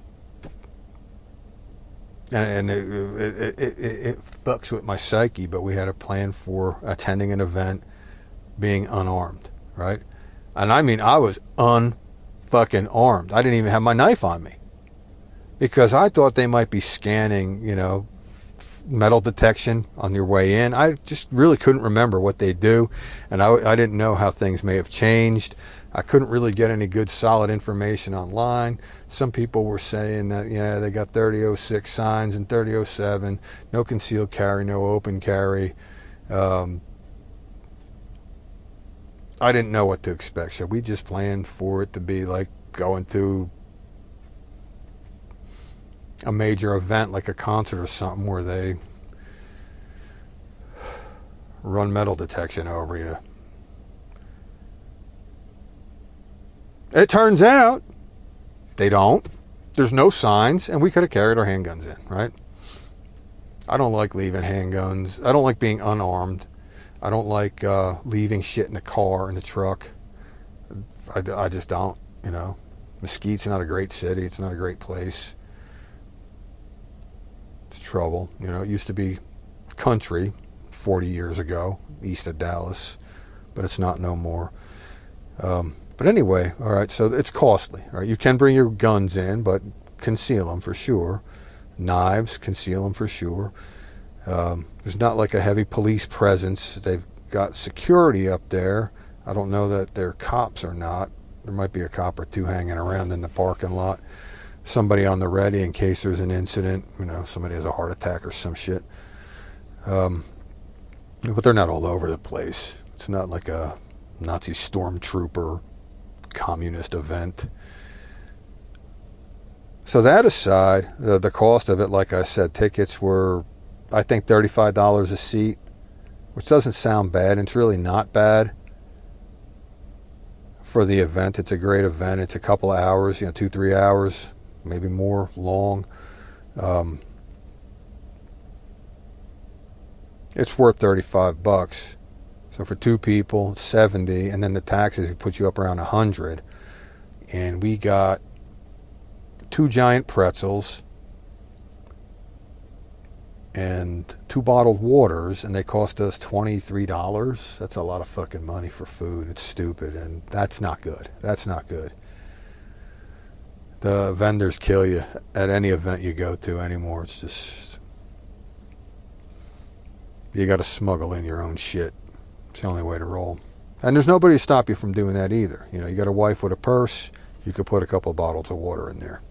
and it fucks with my psyche, but we had a plan for attending an event being unarmed, right? And I was unfucking armed. I didn't even have my knife on me because I thought they might be scanning, metal detection on your way in. I just really couldn't remember what they do, and I didn't know how things may have changed. I couldn't really get any good solid information online. Some people were saying that, they got 3006 signs and 3007, no concealed carry, no open carry. I didn't know what to expect, so we just planned for it to be like going to a major event like a concert or something where they run metal detection over you. It turns out they don't. There's no signs, and we could have carried our handguns in, right? I don't like leaving handguns. I don't like being unarmed. I don't like leaving shit in the car, in the truck. I just don't, you know. Mesquite's not a great city. It's not a great place. It's trouble. You know, it used to be country 40 years ago, east of Dallas, but it's not no more. But anyway, all right, so it's costly. All right, you can bring your guns in, but conceal them for sure. Knives, conceal them for sure. There's not like a heavy police presence. They've got security up there. I don't know that they're cops or not. There might be a cop or two hanging around in the parking lot. Somebody on the ready in case there's an incident. You know, somebody has a heart attack or some shit. But they're not all over the place. It's not like a Nazi stormtrooper communist event. So that aside, the cost of it, like I said, tickets were, I think, $35 a seat, which doesn't sound bad. It's really not bad for the event. It's a great event. It's a couple of hours, 2-3 hours, maybe more long. It's worth $35. So for two people, it's $70, and then the taxes put you up around $100. And we got 2 giant pretzels and 2 bottled waters, and they cost us $23. That's a lot of fucking money for food. It's stupid, and that's not good. That's not good. The vendors kill you at any event you go to anymore. It's just, you got to smuggle in your own shit. It's the only way to roll. And there's nobody to stop you from doing that either. You got a wife with a purse, you could put a couple of bottles of water in there,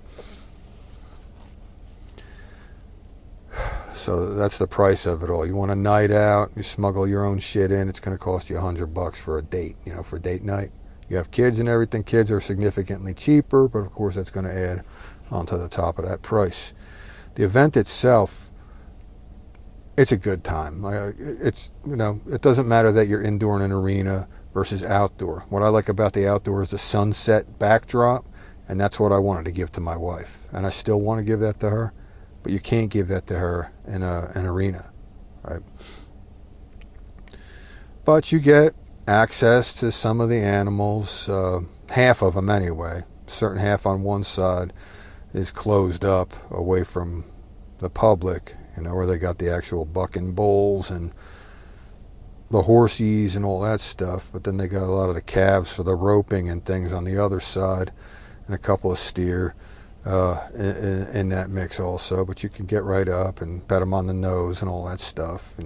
So that's the price of it all. You want a night out, you smuggle your own shit in, it's going to cost you $100 for a date, for date night. You have kids and everything. Kids are significantly cheaper, but of course that's going to add onto the top of that price. The event itself, it's a good time. It's, it doesn't matter that you're indoor in an arena versus outdoor. What I like about the outdoor is the sunset backdrop, and that's what I wanted to give to my wife. And I still want to give that to her, but you can't give that to her in an arena, right? But you get access to some of the animals, half of them anyway. A certain half on one side is closed up away from the public, where they got the actual bucking bulls and the horsies and all that stuff. But then they got a lot of the calves for the roping and things on the other side, and a couple of steer in that mix also. But you can get right up and pet them on the nose and all that stuff.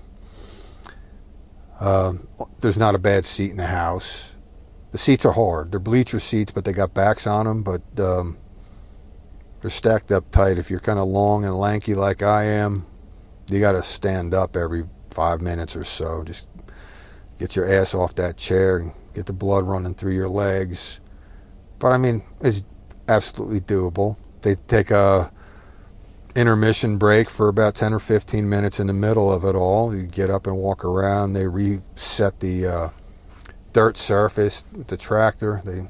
There's not a bad seat in the house. The seats are hard. They're bleacher seats, but they got backs on them. But they're stacked up tight. If you're kind of long and lanky like I am, you got to stand up every 5 minutes or so. Just get your ass off that chair and get the blood running through your legs. But I mean, it's absolutely doable. They take a intermission break for about 10 or 15 minutes in the middle of it all. You get up and walk around. They reset the dirt surface with the tractor. They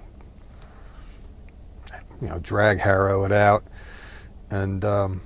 drag harrow it out. And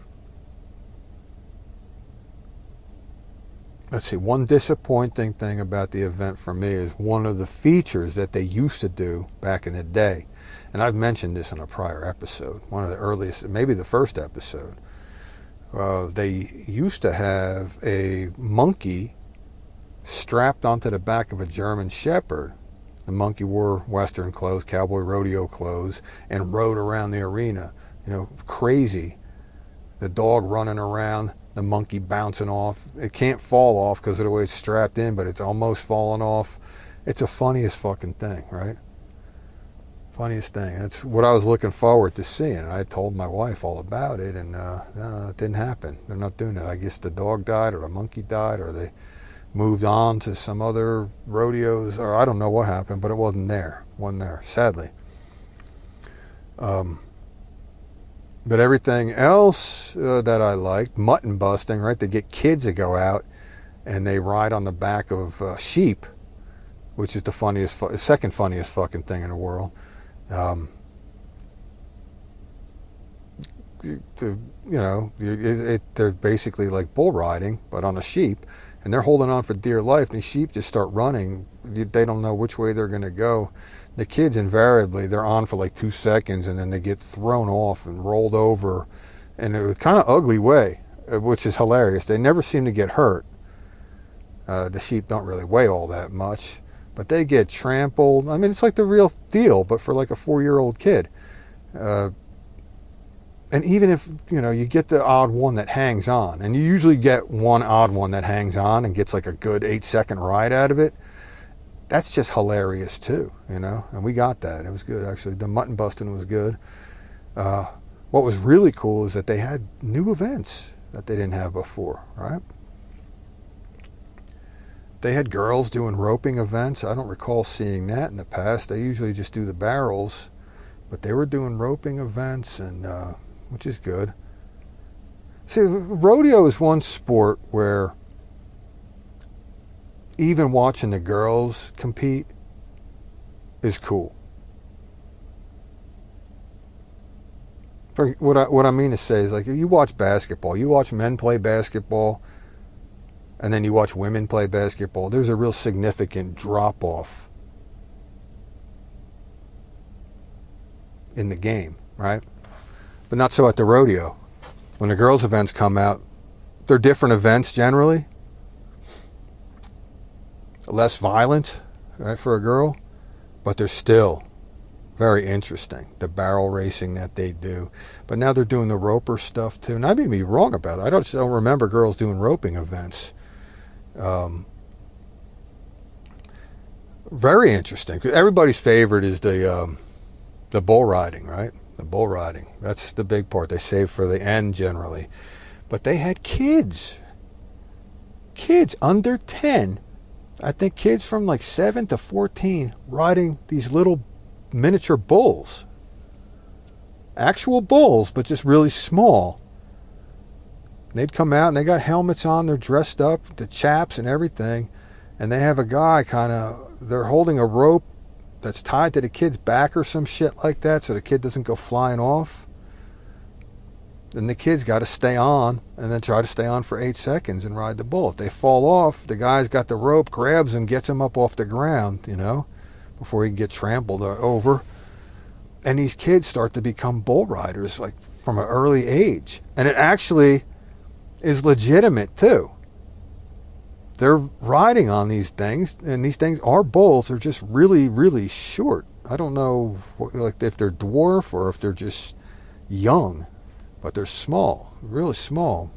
let's see, one disappointing thing about the event for me is one of the features that they used to do back in the day. And I've mentioned this in a prior episode, one of the earliest, maybe the first episode. They used to have a monkey strapped onto the back of a German Shepherd. The monkey wore Western clothes, cowboy rodeo clothes, and rode around the arena. Crazy. The dog running around, the monkey bouncing off. It can't fall off because of the way it's strapped in, but it's almost falling off. It's the funniest fucking thing, right? Funniest thing. That's what I was looking forward to seeing. I told my wife all about it, and no, it didn't happen. They're not doing it. I guess the dog died, or the monkey died, or they moved on to some other rodeos, or I don't know what happened, but it wasn't there. Sadly. But everything else that I liked, mutton busting, right? They get kids to go out and they ride on the back of sheep, which is the second funniest fucking thing in the world. They're basically like bull riding, but on a sheep, and they're holding on for dear life. These sheep just start running. They don't know which way they're going to go. The kids invariably, they're on for like 2 seconds, and then they get thrown off and rolled over in a kind of ugly way, which is hilarious. They never seem to get hurt. The sheep don't really weigh all that much, but they get trampled. I mean, it's like the real deal, but for like a 4-year-old kid. And even if, you get the odd one that hangs on, and you usually get one odd one that hangs on and gets like a good 8-second ride out of it, that's just hilarious too, and we got that. It was good, actually. The mutton busting was good. What was really cool is that they had new events that they didn't have before, right? They had girls doing roping events. I don't recall seeing that in the past. They usually just do the barrels, but they were doing roping events, and which is good. See, rodeo is one sport where even watching the girls compete is cool. What I mean to say is, like, you watch basketball, you watch men play basketball, and then you watch women play basketball, there's a real significant drop-off in the game, right? But not so at the rodeo. When the girls' events come out, they're different events generally. Less violent, right, for a girl, but they're still very interesting. The barrel racing that they do. But now they're doing the roper stuff too. And I may be wrong about it. I just don't remember girls doing roping events. Very interesting. Everybody's favorite is the bull riding, right? The bull riding. That's the big part. They save for the end generally. But they had kids. Kids under 10. I think kids from like 7 to 14 riding these little miniature bulls. Actual bulls, but just really small. They'd come out and they got helmets on. They're dressed up, the chaps and everything. And they have a guy they're holding a rope that's tied to the kid's back or some shit like that, so the kid doesn't go flying off. Then the kid's got to stay on and then try to stay on for 8 seconds and ride the bull. If they fall off, the guy's got the rope, grabs him, gets him up off the ground, before he can get trampled over. And these kids start to become bull riders, like, from an early age. And it actually is legitimate too. They're riding on these things, and these things are bulls. They're just really, really short. I don't know if they're dwarf or if they're just young, but they're small, really small.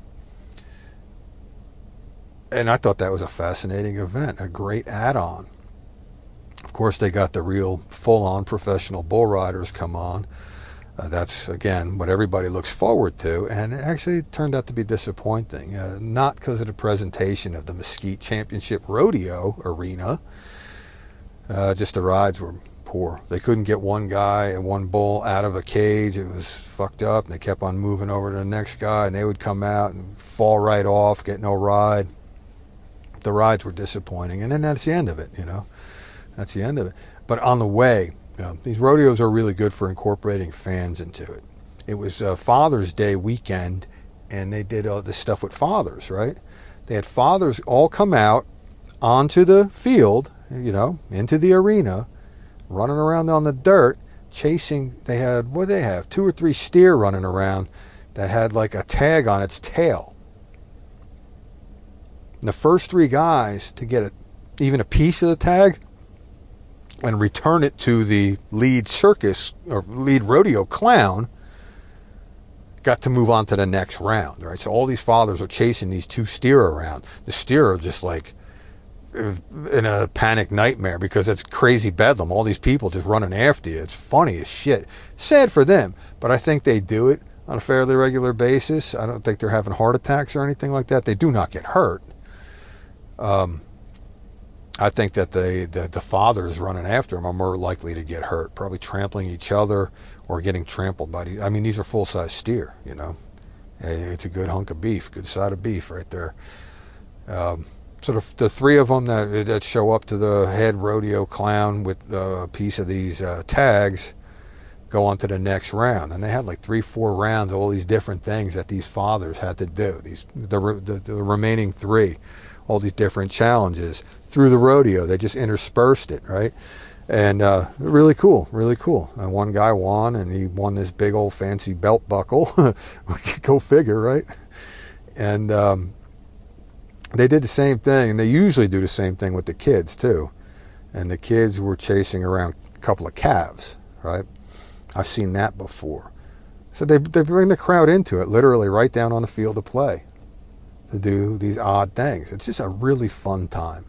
And I thought that was a fascinating event, a great add-on. Of course, they got the real full-on professional bull riders come on. That's, again, what everybody looks forward to, and it actually turned out to be disappointing. Not because of the presentation of the Mesquite Championship Rodeo Arena. Just the rides were poor. They couldn't get one guy and one bull out of a cage. It was fucked up, and they kept on moving over to the next guy, and they would come out and fall right off, get no ride. The rides were disappointing, and then that's the end of it, That's the end of it. But on the way, these rodeos are really good for incorporating fans into it. It was Father's Day weekend, and they did all this stuff with fathers, right? They had fathers all come out onto the field, into the arena, running around on the dirt, chasing. They had, 2 or 3 steer running around that had like a tag on its tail. And the first 3 guys to get even a piece of the tag and return it to the lead circus or lead rodeo clown got to move on to the next round, right? So all these fathers are chasing these 2 steer around. The steer are just like in a panic nightmare because it's crazy bedlam. All these people just running after you. It's funny as shit. Sad for them, but I think they do it on a fairly regular basis. I don't think they're having heart attacks or anything like that. They do not get hurt. I think that the fathers running after them are more likely to get hurt, probably trampling each other or getting trampled by these are full-size steer, It's a good hunk of beef, good side of beef right there. So the three of them that show up to the head rodeo clown with a piece of these tags go on to the next round. And they had like 3-4 rounds, all these different things that these fathers had to do. The remaining three, all these different challenges through the rodeo. They just interspersed it, right? And really cool. And one guy won, and he won this big old fancy belt buckle. Go figure, right? And they did the same thing, and they usually do the same thing with the kids too. And the kids were chasing around a couple of calves, right? I've seen that before. So they bring the crowd into it, literally right down on the field of play, to do these odd things. It's just a really fun time.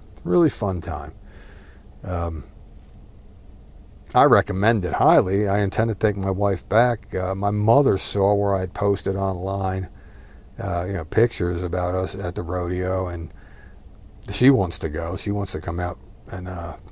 I recommend it highly. I intend to take my wife back. My mother saw where I had posted online pictures about us at the rodeo, and she wants to go. She wants to come out and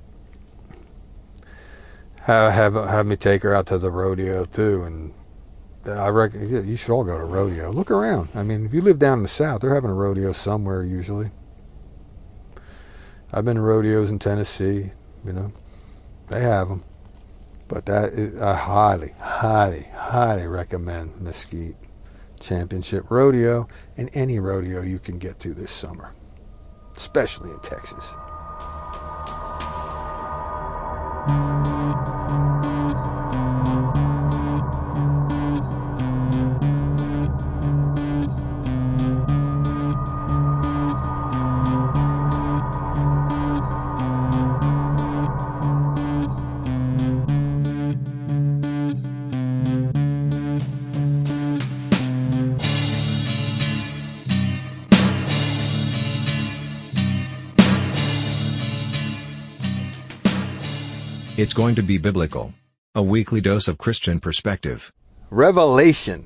have me take her out to the rodeo too. And I reckon you should all go to rodeo. Look around. I mean, if you live down in the South, they're having a rodeo somewhere usually. I've been to rodeos in Tennessee. They have them. But I highly recommend Mesquite Championship Rodeo, and any rodeo you can get to this summer, especially in Texas. It's going to be biblical. A weekly dose of Christian perspective. Revelation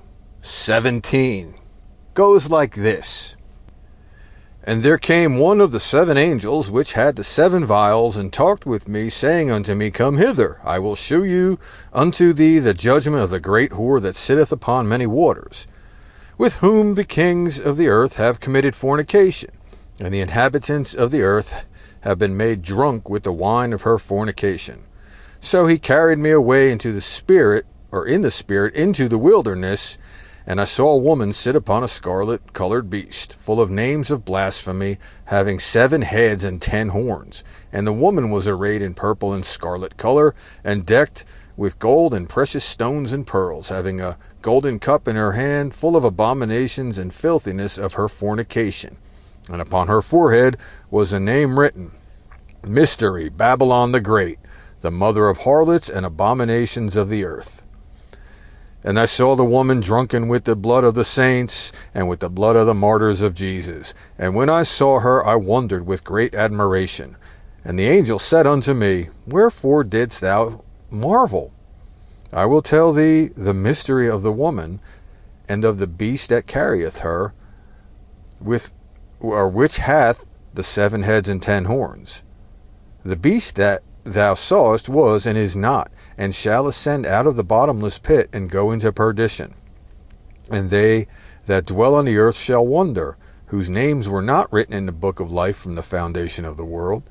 17 goes like this. And there came one of the 7 angels which had the 7 vials, and talked with me, saying unto me, Come hither, I will shew you unto thee the judgment of the great whore that sitteth upon many waters, with whom the kings of the earth have committed fornication, and the inhabitants of the earth have been made drunk with the wine of her fornication. So he carried me away in the spirit, into the wilderness, and I saw a woman sit upon a scarlet-colored beast, full of names of blasphemy, having 7 heads and 10 horns. And the woman was arrayed in purple and scarlet color, and decked with gold and precious stones and pearls, having a golden cup in her hand, full of abominations and filthiness of her fornication. And upon her forehead was a name written, Mystery, Babylon the Great, the mother of harlots and abominations of the earth. And I saw the woman drunken with the blood of the saints, and with the blood of the martyrs of Jesus. And when I saw her, I wondered with great admiration. And the angel said unto me, Wherefore didst thou marvel? I will tell thee the mystery of the woman, and of the beast that carrieth her, which hath the 7 heads and 10 horns. The beast that thou sawest was and is not, and shall ascend out of the bottomless pit, and go into perdition. And they that dwell on the earth shall wonder, whose names were not written in the book of life from the foundation of the world,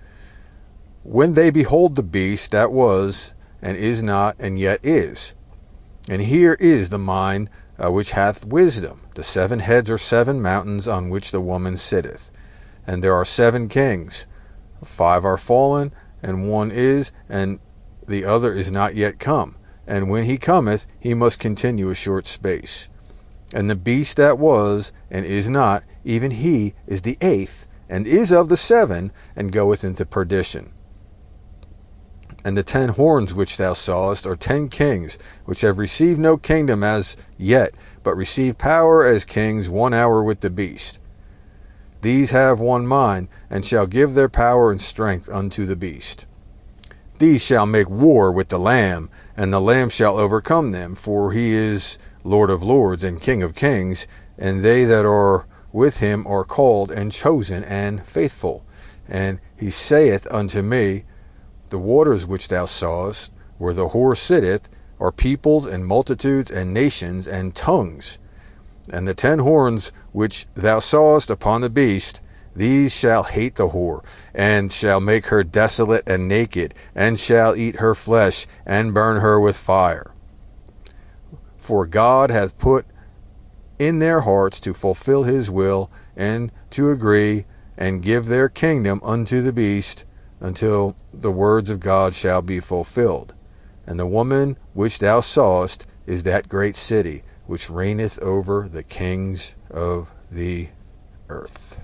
when they behold the beast that was, and is not, and yet is. And here is the mind which hath wisdom. The 7 heads are 7 mountains on which the woman sitteth. And there are 7 kings. 5 are fallen, and 1 is, and the other is not yet come. And when he cometh, he must continue a short space. And the beast that was, and is not, even he is the 8th, and is of the 7, and goeth into perdition. And the 10 horns which thou sawest are 10 kings, which have received no kingdom as yet, but receive power as kings 1 hour with the beast. These have one mind, and shall give their power and strength unto the beast. These shall make war with the Lamb, and the Lamb shall overcome them, for he is Lord of lords and King of kings, and they that are with him are called and chosen and faithful. And he saith unto me, The waters which thou sawest, where the whore sitteth, are peoples and multitudes and nations and tongues. And the 10 horns which thou sawest upon the beast, These shall hate the whore, and shall make her desolate and naked, and shall eat her flesh, and burn her with fire. For God hath put in their hearts to fulfill his will, and to agree, and give their kingdom unto the beast, until the words of God shall be fulfilled. And the woman which thou sawest is that great city, which reigneth over the kings of the earth.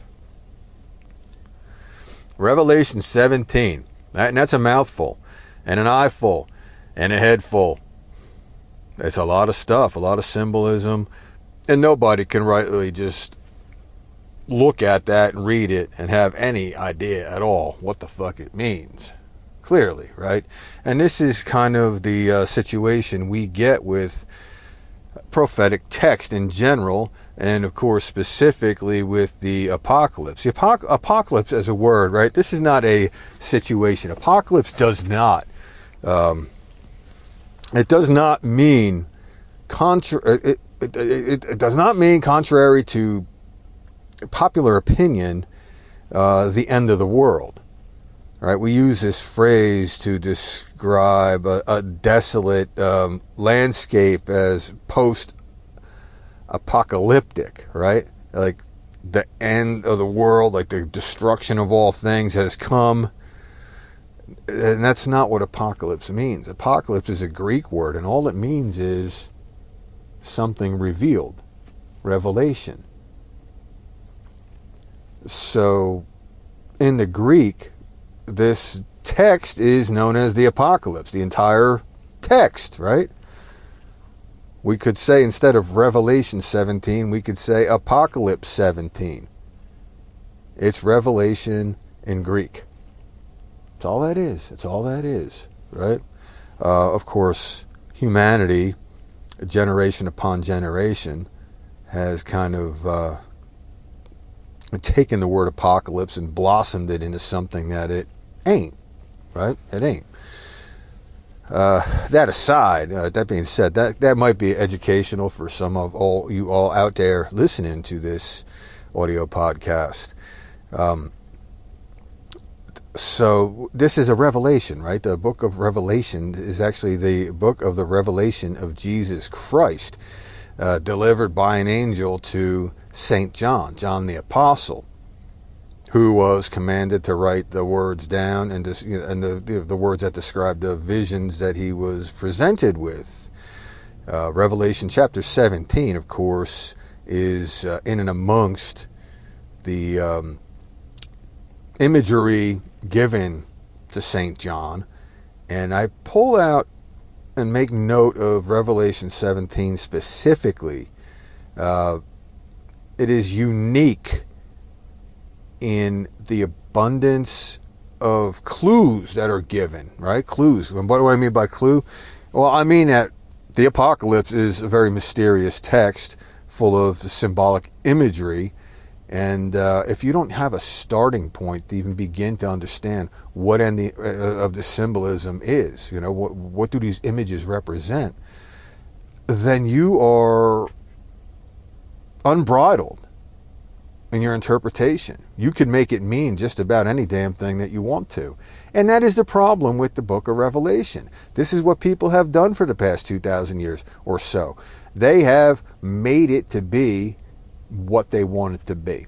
Revelation 17. And that's a mouthful, and an eyeful, and a head full. It's a lot of stuff, a lot of symbolism, and nobody can rightly just look at that and read it and have any idea at all what the fuck it means. Clearly, right? And this is kind of the situation we get with prophetic text in general, and of course specifically with the apocalypse. The apocalypse as a word, right? This is not a situation. Apocalypse does not it does not mean it does not mean, contrary to popular opinion, the end of the world. Right? We use this phrase to describe a desolate landscape as post-apocalyptic, right? Like the end of the world, like the destruction of all things has come. And that's not what apocalypse means. Apocalypse is a Greek word, and all it means is something revealed, revelation. So in the Greek, this text is known as the apocalypse, the entire text, right? We could say, instead of Revelation 17, we could say Apocalypse 17. It's Revelation in Greek. It's all that is. It's all that is, right? Of course, humanity, generation upon generation, has kind of taken the word apocalypse and blossomed it into something that it ain't, right? It ain't. That aside, that being said, that might be educational for some of you all out there listening to this audio podcast. So this is a revelation, right? The book of Revelation is actually the book of the revelation of Jesus Christ, delivered by an angel to St. John the Apostle, who was commanded to write the words down and the words that describe the visions that he was presented with. Revelation chapter 17, of course, is in and amongst the imagery given to St. John. And I pull out and make note of Revelation 17 specifically. It is unique in the abundance of clues that are given, right? Clues. And what do I mean by clue? Well, I mean that the apocalypse is a very mysterious text full of symbolic imagery. And if you don't have a starting point to even begin to understand what end of the symbolism is, what do these images represent, then you are unbridled in your interpretation. You can make it mean just about any damn thing that you want to. And that is the problem with the book of Revelation. This is what people have done for the past 2,000 years or so. They have made it to be what they want it to be.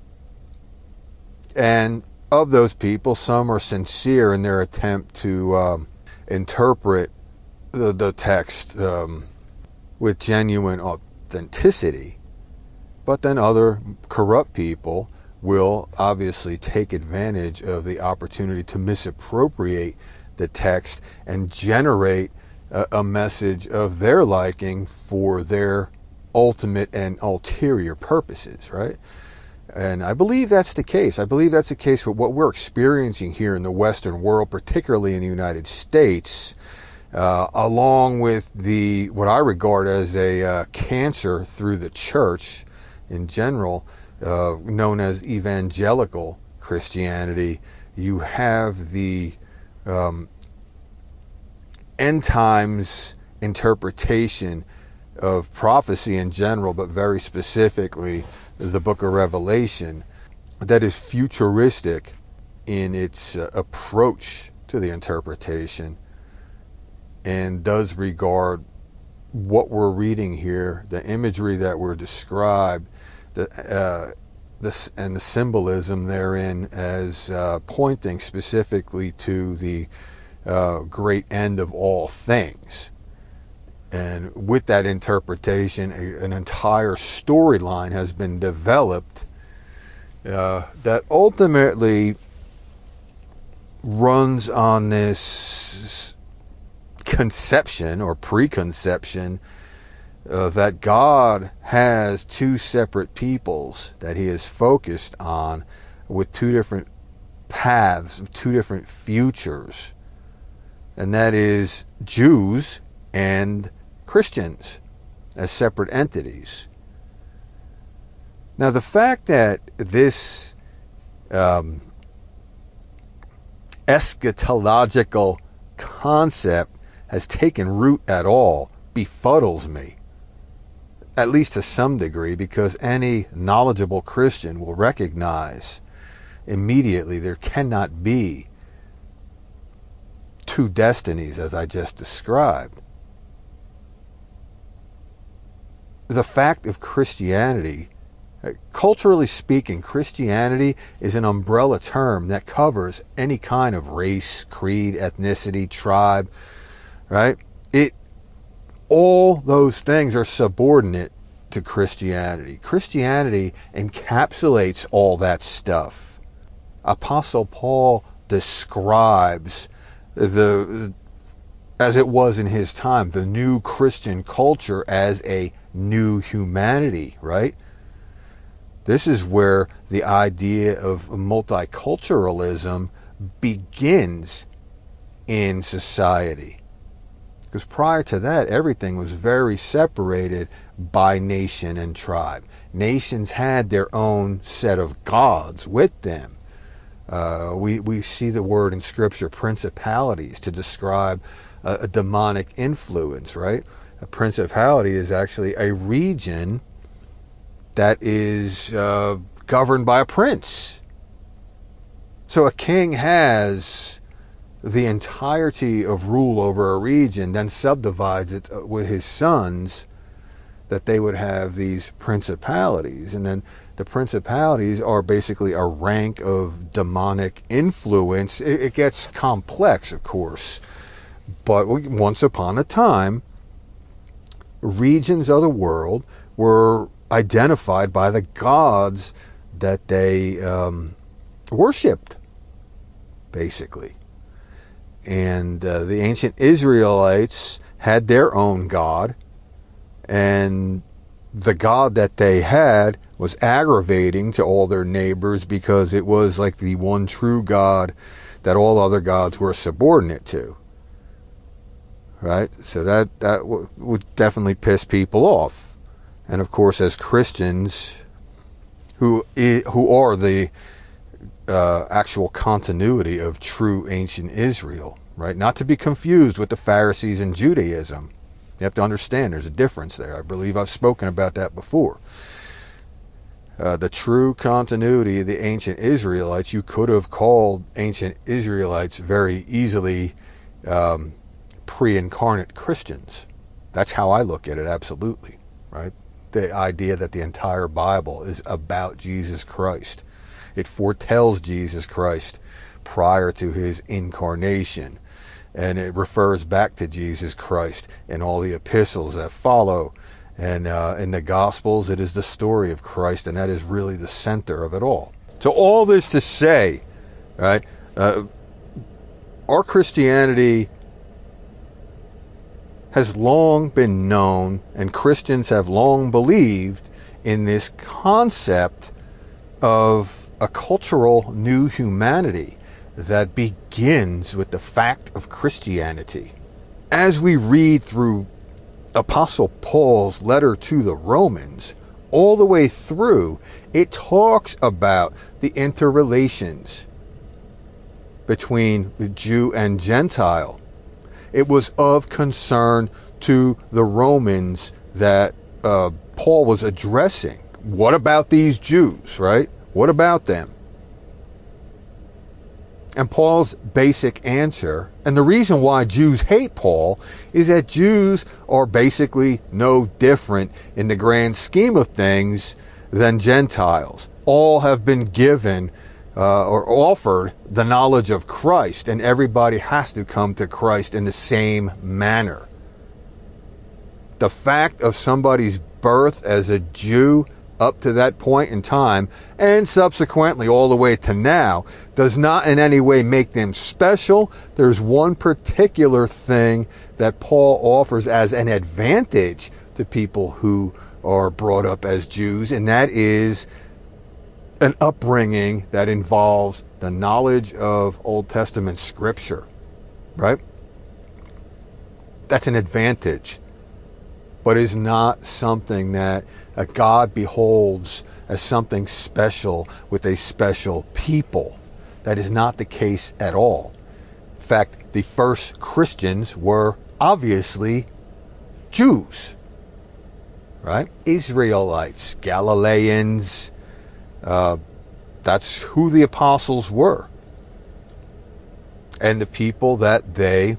And of those people, some are sincere in their attempt to interpret the text with genuine authenticity. But then other corrupt people will obviously take advantage of the opportunity to misappropriate the text and generate a message of their liking for their ultimate and ulterior purposes, right? And I believe that's the case. I believe that's the case with what we're experiencing here in the Western world, particularly in the United States, along with what I regard as a cancer through the church in general, known as evangelical Christianity. You have the end times interpretation of prophecy in general, but very specifically the book of Revelation, that is futuristic in its approach to the interpretation, and does regard what we're reading here, the imagery that we're described, and the symbolism therein as pointing specifically to the great end of all things. And with that interpretation, an entire storyline has been developed that ultimately runs on this conception or preconception that God has two separate peoples that he is focused on, with two different paths, two different futures. And that is Jews and Christians as separate entities. Now, the fact that this eschatological concept has taken root at all befuddles me, at least to some degree, because any knowledgeable Christian will recognize immediately there cannot be two destinies as I just described. The fact of Christianity, culturally speaking, Christianity is an umbrella term that covers any kind of race, creed, ethnicity, tribe, right? All those things are subordinate to Christianity. Christianity encapsulates all that stuff. Apostle Paul describes as it was in his time, the new Christian culture as a new humanity, right? This is where the idea of multiculturalism begins in society. Because prior to that, everything was very separated by nation and tribe. Nations had their own set of gods with them. We see the word in Scripture, principalities, to describe a demonic influence, right? A principality is actually a region that is governed by a prince. So a king has the entirety of rule over a region, then subdivides it with his sons, that they would have these principalities. And then the principalities are basically a rank of demonic influence. It gets complex, of course. But once upon a time, regions of the world were identified by the gods that they worshipped, basically. And the ancient Israelites had their own god, and the god that they had was aggravating to all their neighbors because it was like the one true God that all other gods were subordinate to. Right? So that would definitely piss people off. And of course, as Christians, who are the actual continuity of true ancient Israel, right? Not to be confused with the Pharisees and Judaism. You have to understand there's a difference there. I believe I've spoken about that before. The true continuity of the ancient Israelites, you could have called ancient Israelites very easily pre-incarnate Christians. That's how I look at it, absolutely, right? The idea that the entire Bible is about Jesus Christ. It foretells Jesus Christ prior to his incarnation. And it refers back to Jesus Christ in all the epistles that follow. And in the Gospels, it is the story of Christ, and that is really the center of it all. So all this to say, right, our Christianity has long been known, and Christians have long believed in this concept of a cultural new humanity that begins with the fact of Christianity. As we read through Apostle Paul's letter to the Romans, all the way through, it talks about the interrelations between the Jew and Gentile. It was of concern to the Romans that Paul was addressing. What about these Jews, right? What about them? And Paul's basic answer, and the reason why Jews hate Paul, is that Jews are basically no different in the grand scheme of things than Gentiles. All have been given or offered the knowledge of Christ, and everybody has to come to Christ in the same manner. The fact of somebody's birth as a Jew up to that point in time, and subsequently all the way to now, does not in any way make them special. There's one particular thing that Paul offers as an advantage to people who are brought up as Jews, and that is an upbringing that involves the knowledge of Old Testament scripture, right? That's an advantage, but is not something that God beholds as something special with a special people. That is not the case at all. In fact, the first Christians were obviously Jews, right? Israelites, Galileans. That's who the apostles were. And the people that they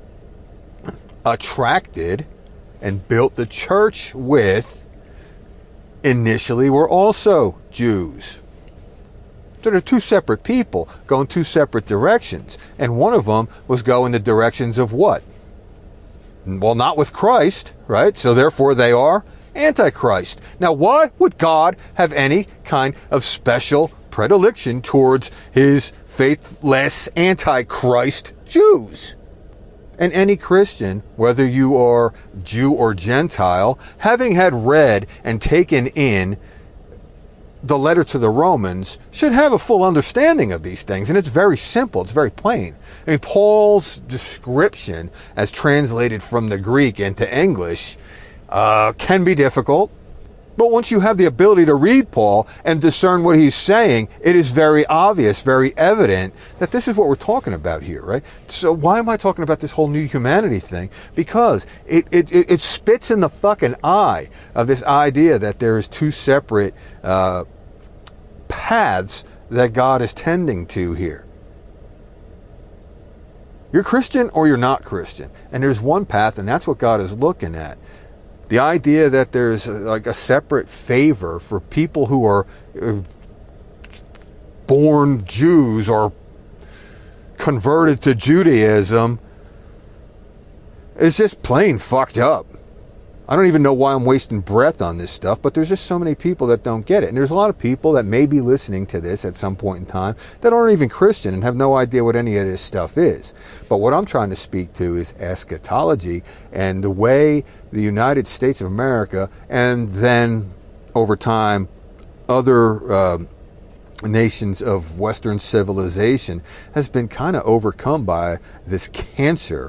attracted and built the church with initially were also Jews. So they're two separate people going two separate directions. And one of them was going the directions of what? Well, not with Christ, right? So therefore they are Antichrist. Now, why would God have any kind of special predilection towards his faithless Antichrist Jews? And any Christian, whether you are Jew or Gentile, having had read and taken in the letter to the Romans, should have a full understanding of these things. And it's very simple. It's very plain. I mean, Paul's description, as translated from the Greek into English, can be difficult. But once you have the ability to read Paul and discern what he's saying, it is very obvious, very evident that this is what we're talking about here, right? So why am I talking about this whole new humanity thing? Because it spits in the fucking eye of this idea that there is two separate paths that God is tending to here. You're Christian or you're not Christian. And there's one path, and that's what God is looking at. The idea that there's like a separate favor for people who are born Jews or converted to Judaism is just plain fucked up. I don't even know why I'm wasting breath on this stuff, but there's just so many people that don't get it. And there's a lot of people that may be listening to this at some point in time that aren't even Christian and have no idea what any of this stuff is. But what I'm trying to speak to is eschatology and the way the United States of America, and then over time other nations of Western civilization, has been kind of overcome by this cancer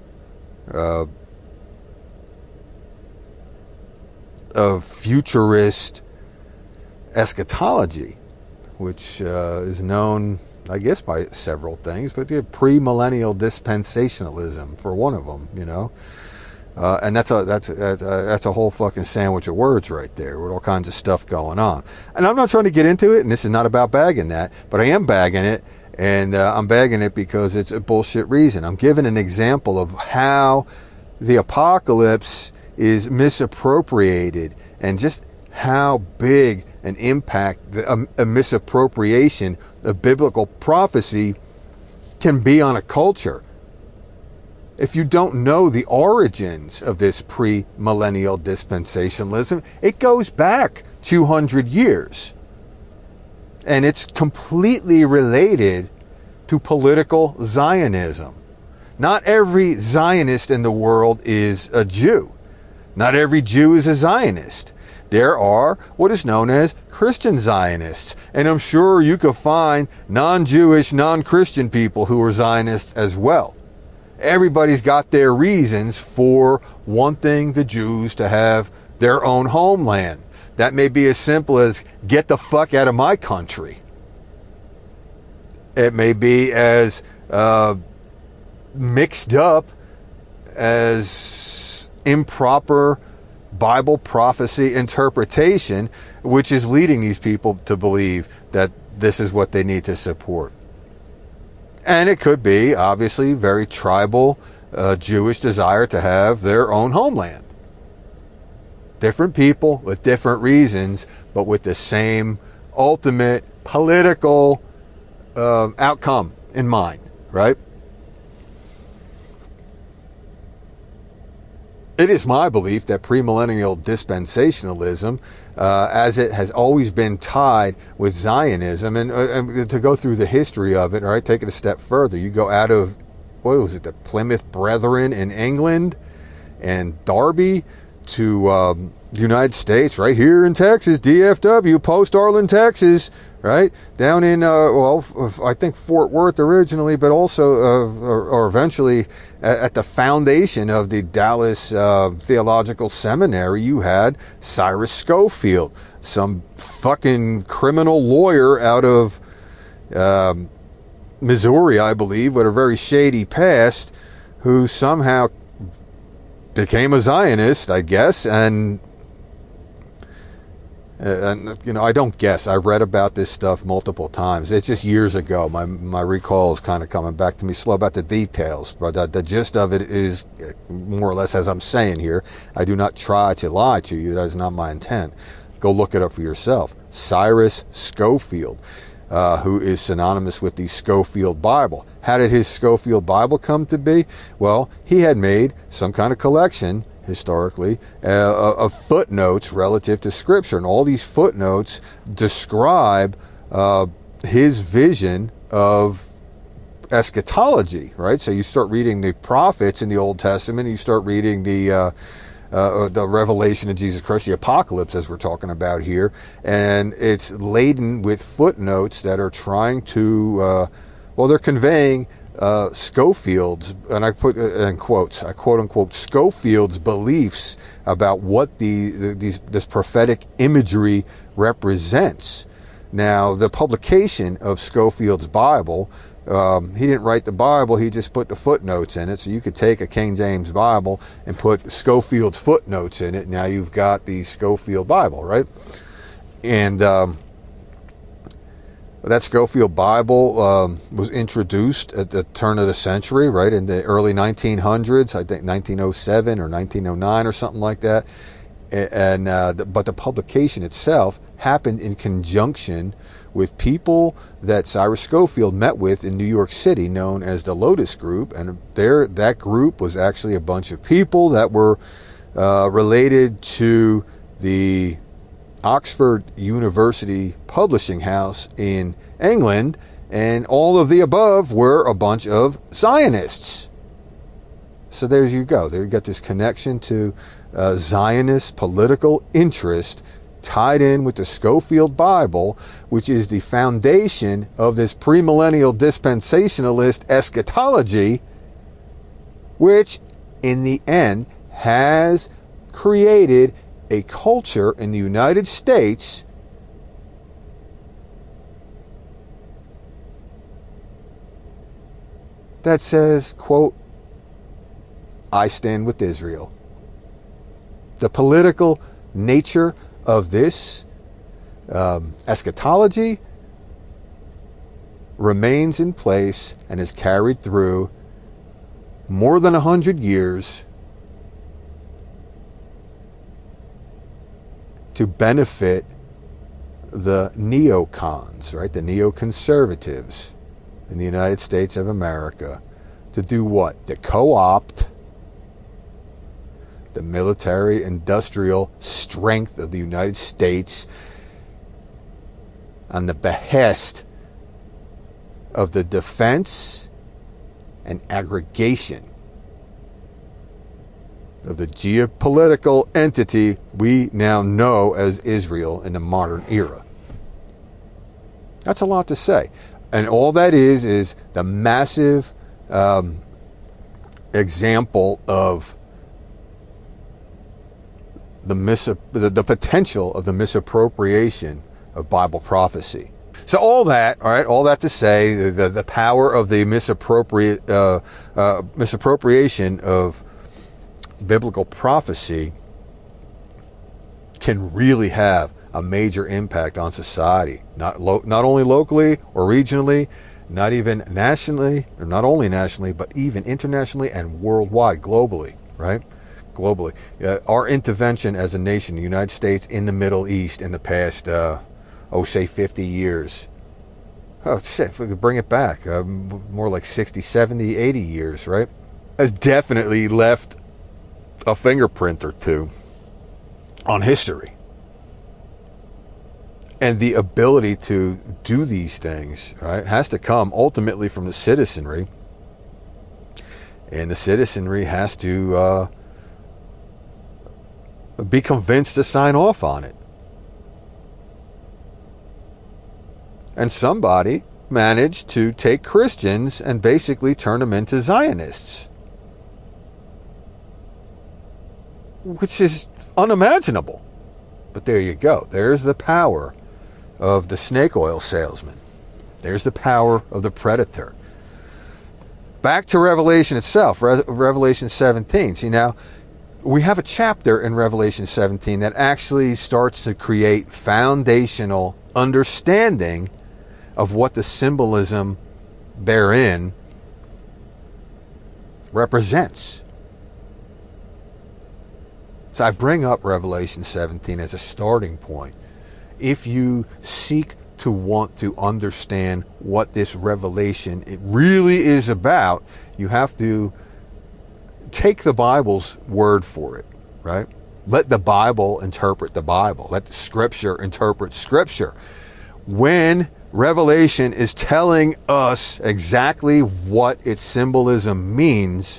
of futurist eschatology, which is known, I guess, by several things, but the premillennial dispensationalism for one of them, you know, and that's a whole fucking sandwich of words right there with all kinds of stuff going on. And I'm not trying to get into it, and this is not about bagging that, but I am bagging it, and I'm bagging it because it's a bullshit reason. I'm giving an example of how the apocalypse is misappropriated, and just how big an impact a misappropriation of biblical prophecy can be on a culture. If you don't know the origins of this pre-millennial dispensationalism, it goes back 200 years. And it's completely related to political Zionism. Not every Zionist in the world is a Jew. Not every Jew is a Zionist. There are what is known as Christian Zionists. And I'm sure you could find non-Jewish, non-Christian people who are Zionists as well. Everybody's got their reasons for wanting the Jews to have their own homeland. That may be as simple as, get the fuck out of my country. It may be as mixed up as improper Bible prophecy interpretation, which is leading these people to believe that this is what they need to support. And it could be, obviously, very tribal Jewish desire to have their own homeland. Different people with different reasons, but with the same ultimate political outcome in mind, right? It is my belief that premillennial dispensationalism, as it has always been tied with Zionism, and to go through the history of it, all right, take it a step further. You go out of, what was it, the Plymouth Brethren in England and Derby to the United States, right here in Texas, DFW, Post-Arlen, Texas, right? Down in, I think Fort Worth originally, but also, or eventually at the foundation of the Dallas Theological Seminary, you had Cyrus Scofield, some fucking criminal lawyer out of Missouri, I believe, with a very shady past, who somehow became a Zionist, I guess, and you know, I don't guess. I read about this stuff multiple times. It's just years ago. My recall is kind of coming back to me slow about the details, but the gist of it is more or less as I'm saying here. I do not try to lie to you. That is not my intent. Go look it up for yourself. Cyrus Scofield, who is synonymous with the Scofield Bible. How did his Scofield Bible come to be? Well, he had made some kind of collection historically of footnotes relative to Scripture, and all these footnotes describe his vision of eschatology, right? So you start reading the prophets in the Old Testament, you start reading the revelation of Jesus Christ, the apocalypse, as we're talking about here, and it's laden with footnotes that are trying to, they're conveying Scofield's, and I put in quotes, I quote unquote, Scofield's beliefs about what this prophetic imagery represents. Now, the publication of Scofield's Bible, he didn't write the Bible, he just put the footnotes in it. So you could take a King James Bible and put Scofield's footnotes in it. Now you've got the Scofield Bible, right? And that Scofield Bible was introduced at the turn of the century, right, in the early 1900s, I think 1907 or 1909 or something like that. But the publication itself happened in conjunction with people that Cyrus Scofield met with in New York City, known as the Lotus Group, and that group was actually a bunch of people that were related to the Oxford University Publishing House in England, and all of the above were a bunch of Zionists. So there you go. There you got this connection to Zionist political interest tied in with the Scofield Bible, which is the foundation of this premillennial dispensationalist eschatology, which in the end has created a culture in the United States that says, quote, I stand with Israel. The political nature of this eschatology remains in place and is carried through more than 100 years to benefit the neocons, right? The neoconservatives in the United States of America. To do what? To co-opt the military industrial strength of the United States on the behest of the defense and aggregation of the geopolitical entity we now know as Israel in the modern era. That's a lot to say. And all that is the massive example of the potential of the misappropriation of Bible prophecy. So all that to say, the power of the misappropriation of biblical prophecy can really have a major impact on society, not only locally or regionally, not even nationally, or not only nationally, but even internationally and worldwide, globally, right? Globally. Our intervention as a nation, the United States, in the Middle East in the past, say 50 years. Oh, shit, if we could bring it back, more like 60, 70, 80 years, right? Has definitely left a fingerprint or two on history. And the ability to do these things, right, has to come ultimately from the citizenry. And the citizenry has to be convinced to sign off on it. And somebody managed to take Christians and basically turn them into Zionists, which is unimaginable. But there you go. There's the power of the snake oil salesman. There's the power of the predator. Back to Revelation itself, Revelation 17. See, now, we have a chapter in Revelation 17 that actually starts to create foundational understanding of what the symbolism therein represents. So I bring up Revelation 17 as a starting point. If you seek to want to understand what this revelation it really is about, you have to take the Bible's word for it, right? Let the Bible interpret the Bible. Let the Scripture interpret Scripture. When Revelation is telling us exactly what its symbolism means,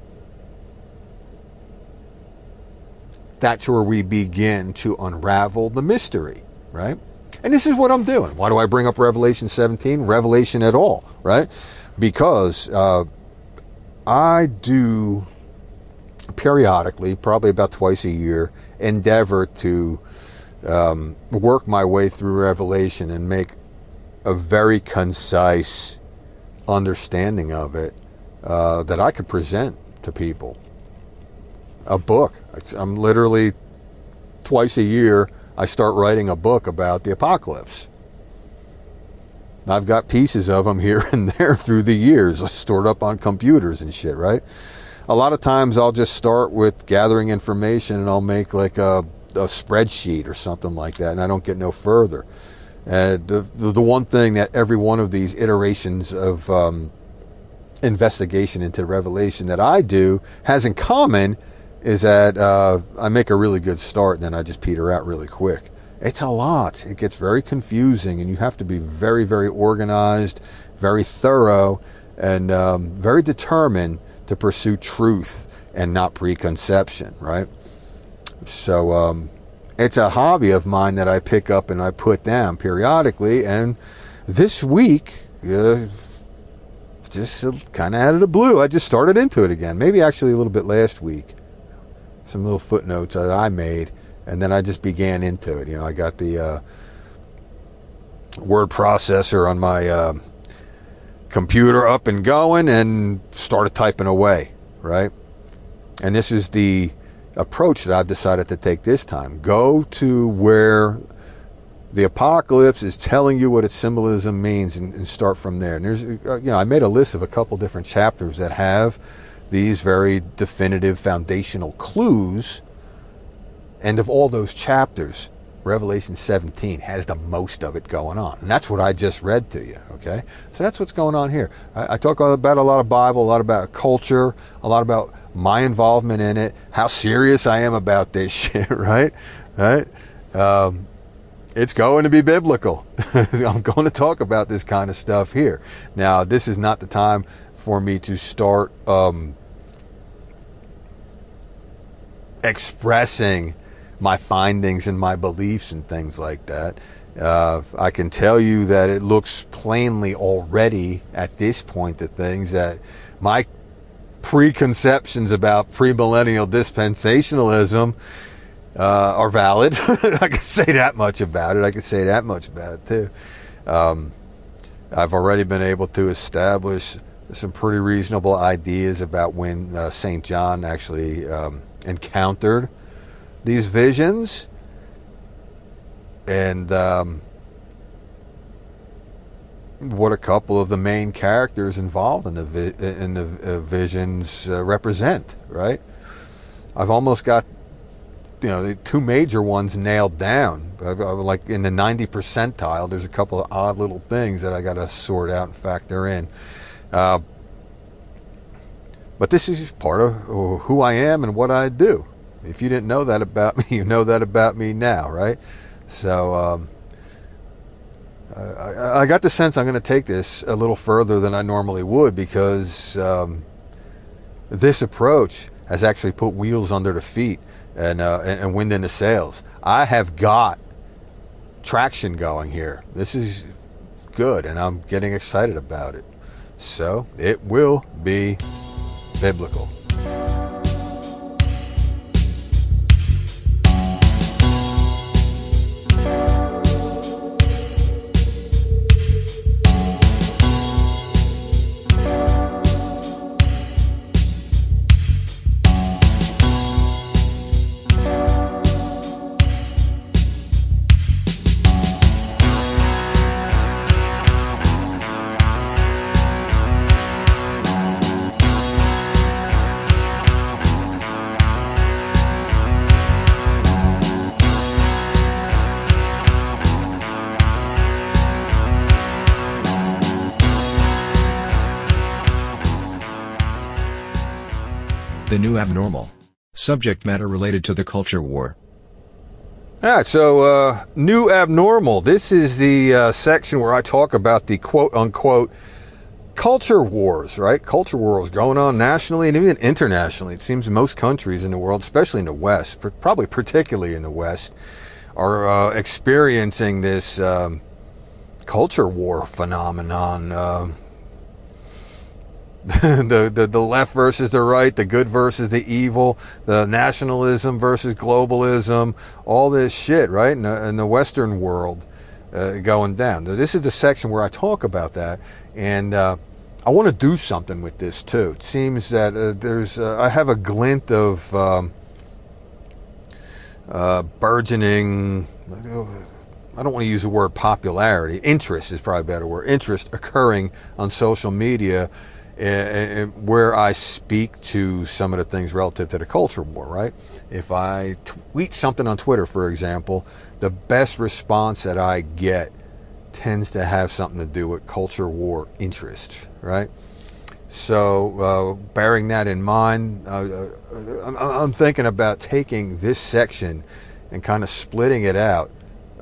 that's where we begin to unravel the mystery, right? And this is what I'm doing. Why do I bring up Revelation 17? Revelation at all, right? Because I do periodically, probably about twice a year, endeavor to work my way through Revelation and make a very concise understanding of it that I could present to people. A book. I'm literally twice a year I start writing a book about the apocalypse. I've got pieces of them here and there through the years stored up on computers and shit, right? A lot of times I'll just start with gathering information and I'll make like a spreadsheet or something like that, and I don't get no further. The one thing that every one of these iterations of investigation into Revelation that I do has in common is that I make a really good start and then I just peter out really quick. It's a lot. It gets very confusing and you have to be very, very organized, very thorough, and very determined to pursue truth and not preconception, right? So it's a hobby of mine that I pick up and I put down periodically, and this week, just kind of out of the blue, I just started into it again. Maybe actually a little bit last week. Some little footnotes that I made, and then I just began into it. You know, I got the word processor on my computer up and going and started typing away, right? And this is the approach that I've decided to take this time. Go to where the apocalypse is telling you what its symbolism means and start from there. And there's, I made a list of a couple different chapters that have these very definitive foundational clues. And of all those chapters, Revelation 17 has the most of it going on. And that's what I just read to you, okay? So that's what's going on here. I talk about a lot of Bible, a lot about culture, a lot about my involvement in it, how serious I am about this shit, right? Right? It's going to be biblical. I'm going to talk about this kind of stuff here. Now, this is not the time for me to start expressing my findings and my beliefs and things like that. I can tell you that it looks plainly already at this point of things that my preconceptions about premillennial dispensationalism are valid. I can say that much about it. I can say that much about it too. I've already been able to establish some pretty reasonable ideas about when St. John actually encountered these visions, and what a couple of the main characters involved in the visions represent, right? I've almost got, the two major ones nailed down. Like in the 90 percentile, there's a couple of odd little things that I got to sort out and factor in. But this is part of who I am and what I do. If you didn't know that about me, you know that about me now, right? So I got the sense I'm going to take this a little further than I normally would, because this approach has actually put wheels under the feet and wind in the sails. I have got traction going here. This is good, and I'm getting excited about it. So it will be biblical. The new abnormal. Subject matter related to the culture war. Alright, so new abnormal. This is the section where I talk about the quote-unquote culture wars, right? Culture wars going on nationally and even internationally. It seems most countries in the world, especially in the West, probably particularly in the West, are experiencing this culture war phenomenon. The left versus the right, the good versus the evil, the nationalism versus globalism, all this shit, right? In the Western world going down. This is the section where I talk about that, and I want to do something with this too. It seems that I have a glint of burgeoning, I don't want to use the word popularity, interest is probably a better word, interest occurring on social media, where I speak to some of the things relative to the culture war, right? If I tweet something on Twitter, for example, the best response that I get tends to have something to do with culture war interests, right? So, bearing that in mind, I'm thinking about taking this section and kind of splitting it out.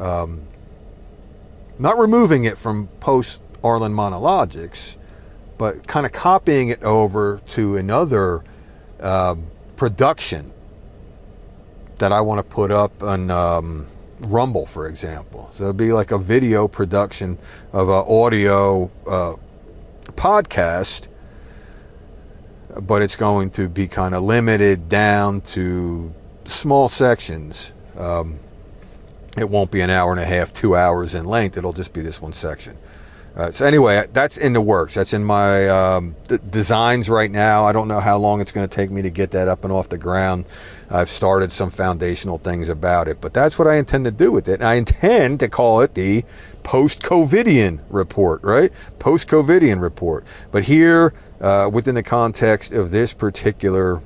Not removing it from post-Arlen Monologics, but kind of copying it over to another production that I want to put up on Rumble, for example. So it'd be like a video production of an audio podcast, but it's going to be kind of limited down to small sections. It won't be an hour and a half, 2 hours in length. It'll just be this one section. So anyway, that's in the works. That's in my designs right now. I don't know how long it's going to take me to get that up and off the ground. I've started some foundational things about it, but that's what I intend to do with it. And I intend to call it the Post-COVIDian Report, right? Post-COVIDian Report. But here, within the context of this particular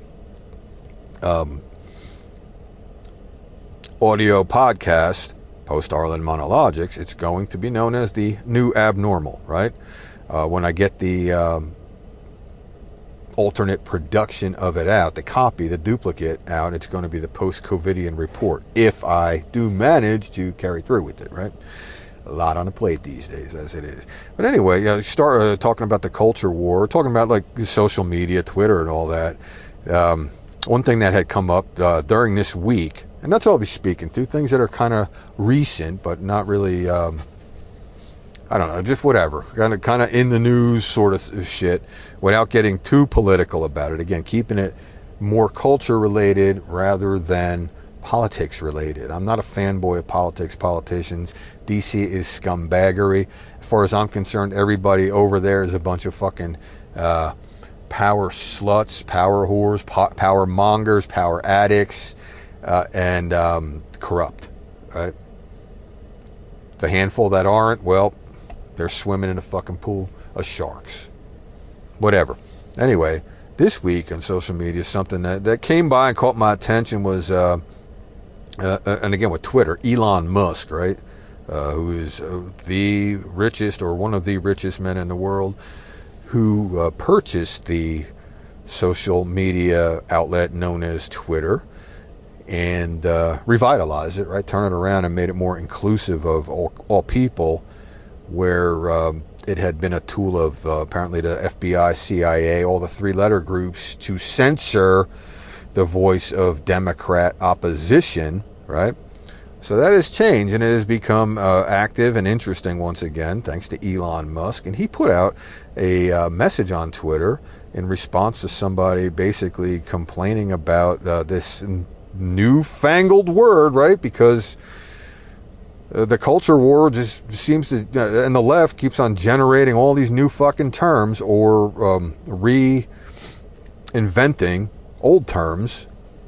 audio podcast, Post-Arlen Monologics, it's going to be known as the new abnormal, right? When I get the alternate production of it out, the copy, the duplicate out, it's going to be the Post-COVIDian Report, if I do manage to carry through with it, right? A lot on the plate these days, as it is. But anyway, start talking about the culture war, talking about like social media, Twitter and all that. One thing that had come up during this week, and that's what I'll be speaking to, things that are kind of recent, but not really, I don't know, just whatever, kind of in the news sort of shit, without getting too political about it. Again, keeping it more culture related rather than politics related. I'm not a fanboy of politicians. DC is scumbaggery. As far as I'm concerned, everybody over there is a bunch of fucking power sluts, power whores, power mongers, power addicts, and corrupt, right? The handful that aren't, well, They're swimming in a fucking pool of sharks. Whatever. Anyway, this week on social media, something that came by and caught my attention was, and again with Twitter, Elon Musk, right? Who is the richest or one of the richest men in the world, who purchased the social media outlet known as Twitter and revitalized it, right? Turn it around and made it more inclusive of all people, where it had been a tool of apparently the FBI, CIA, all the three-letter groups to censor the voice of Democrat opposition, right? So that has changed, and it has become active and interesting once again, thanks to Elon Musk. And he put out a message on Twitter in response to somebody basically complaining about this newfangled word, right? Because the culture war just seems to, and the left keeps on generating all these new fucking terms or reinventing old terms.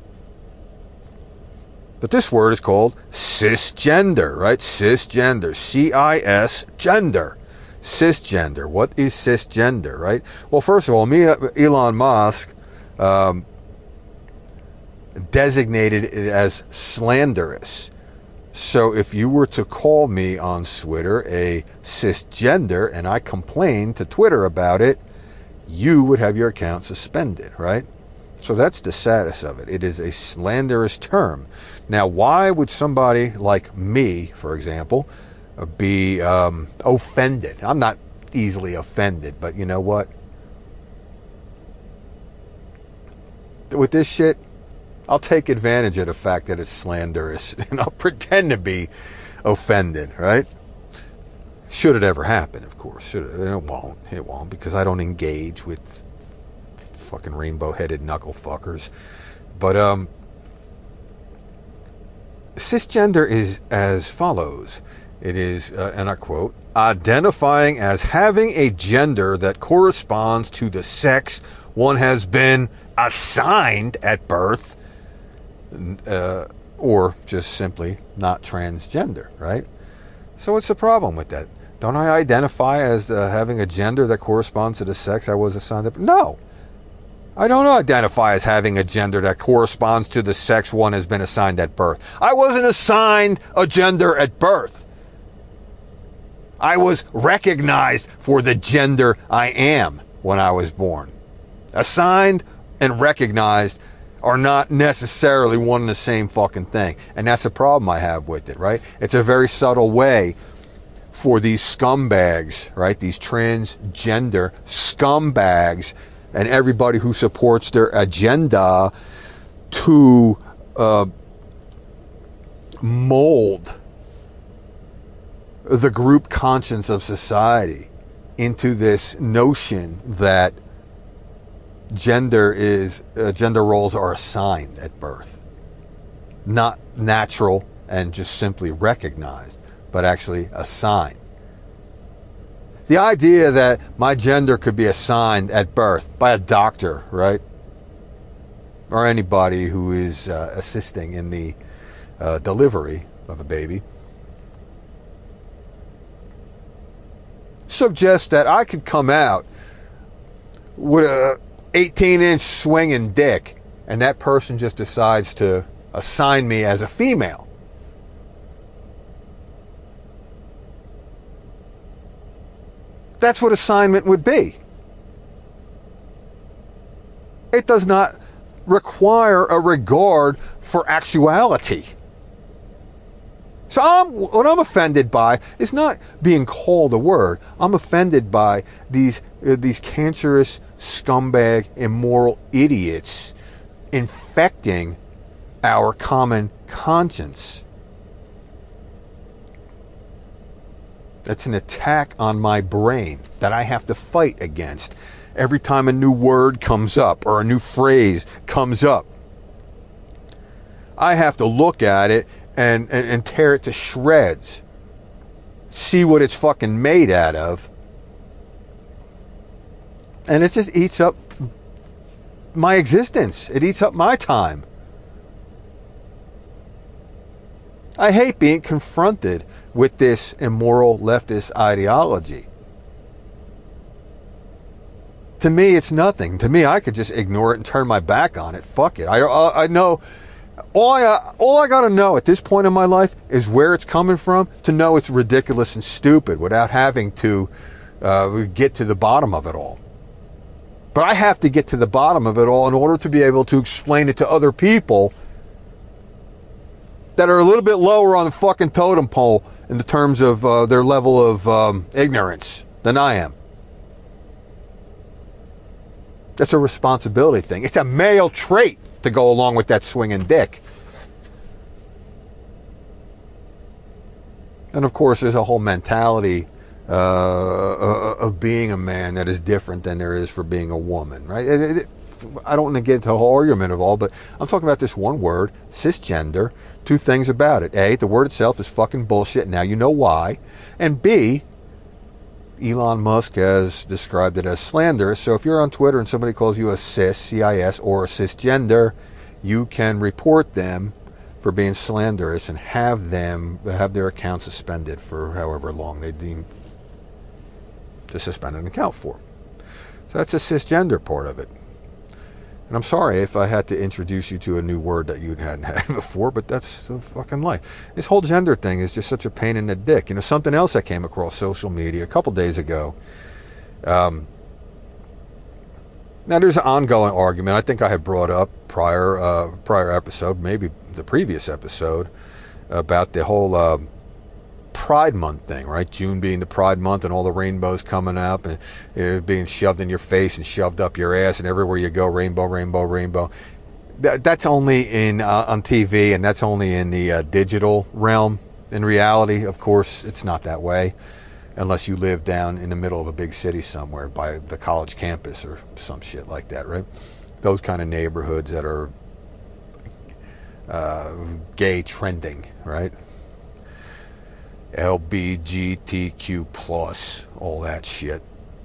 But this word is called cisgender, right? Cisgender. C-I-S, gender. Cisgender. What is cisgender, right? Well, first of all, Elon Musk designated it as slanderous. So if you were to call me on Twitter a cisgender and I complained to Twitter about it, you would have your account suspended, right? So that's the status of it. It is a slanderous term. Now, why would somebody like me, for example, be offended? I'm not easily offended, but you know what? With this shit, I'll take advantage of the fact that it's slanderous, and I'll pretend to be offended, right? Should it ever happen, of course. It won't, because I don't engage with fucking rainbow-headed knuckle fuckers. But cisgender is as follows. It is, and I quote, identifying as having a gender that corresponds to the sex one has been assigned at birth, or just simply not transgender, right? So what's the problem with that? Don't I identify as having a gender that corresponds to the sex I was assigned at birth? No. I don't identify as having a gender that corresponds to the sex one has been assigned at birth. I wasn't assigned a gender at birth. I was recognized for the gender I am when I was born. Assigned and recognized are not necessarily one and the same fucking thing. And that's a problem I have with it, right? It's a very subtle way for these scumbags, right? These transgender scumbags and everybody who supports their agenda to mold the group conscience of society into this notion that gender roles are assigned at birth, not natural and just simply recognized, but actually assigned. The idea that my gender could be assigned at birth by a doctor, right? Or anybody who is assisting in the delivery of a baby, suggests that I could come out with a 18-inch swinging dick and that person just decides to assign me as a female. That's what assignment would be. It does not require a regard for actuality. So what I'm offended by is not being called a word. I'm offended by these cancerous, scumbag, immoral idiots infecting our common conscience. That's an attack on my brain that I have to fight against every time a new word comes up or a new phrase comes up. I have to look at it and tear it to shreds. See what it's fucking made out of. And it just eats up my existence. It eats up my time. I hate being confronted with this immoral leftist ideology. To me, it's nothing. To me, I could just ignore it and turn my back on it. Fuck it. I know. All I got to know at this point in my life is where it's coming from to know it's ridiculous and stupid without having to get to the bottom of it all. But I have to get to the bottom of it all in order to be able to explain it to other people that are a little bit lower on the fucking totem pole in the terms of their level of ignorance than I am. That's a responsibility thing. It's a male trait to go along with that swinging dick. And of course, there's a whole mentality of being a man that is different than there is for being a woman, right? I don't want to get into a whole argument of all, but I'm talking about this one word, cisgender. Two things about it. A, the word itself is fucking bullshit. Now you know why. And B, Elon Musk has described it as slanderous. So if you're on Twitter and somebody calls you a cis, C-I-S, or a cisgender, you can report them for being slanderous and have their account suspended for however long they deem to suspend an account for. So that's the cisgender part of it. And I'm sorry if I had to introduce you to a new word that you hadn't had before, but that's the fucking life. This whole gender thing is just such a pain in the dick. You know, something else I came across social media a couple days ago. Now, there's an ongoing argument. I think I had brought up prior episode, maybe the previous episode, about the whole Pride Month thing, right? June being the Pride Month and all the rainbows coming up and being shoved in your face and shoved up your ass, and everywhere you go, rainbow, rainbow, rainbow. That's only in on TV, and that's only in the digital realm. In reality, of course, it's not that way unless you live down in the middle of a big city somewhere by the college campus or some shit like that, right? Those kind of neighborhoods that are gay trending, right? LBGTQ plus, all that shit.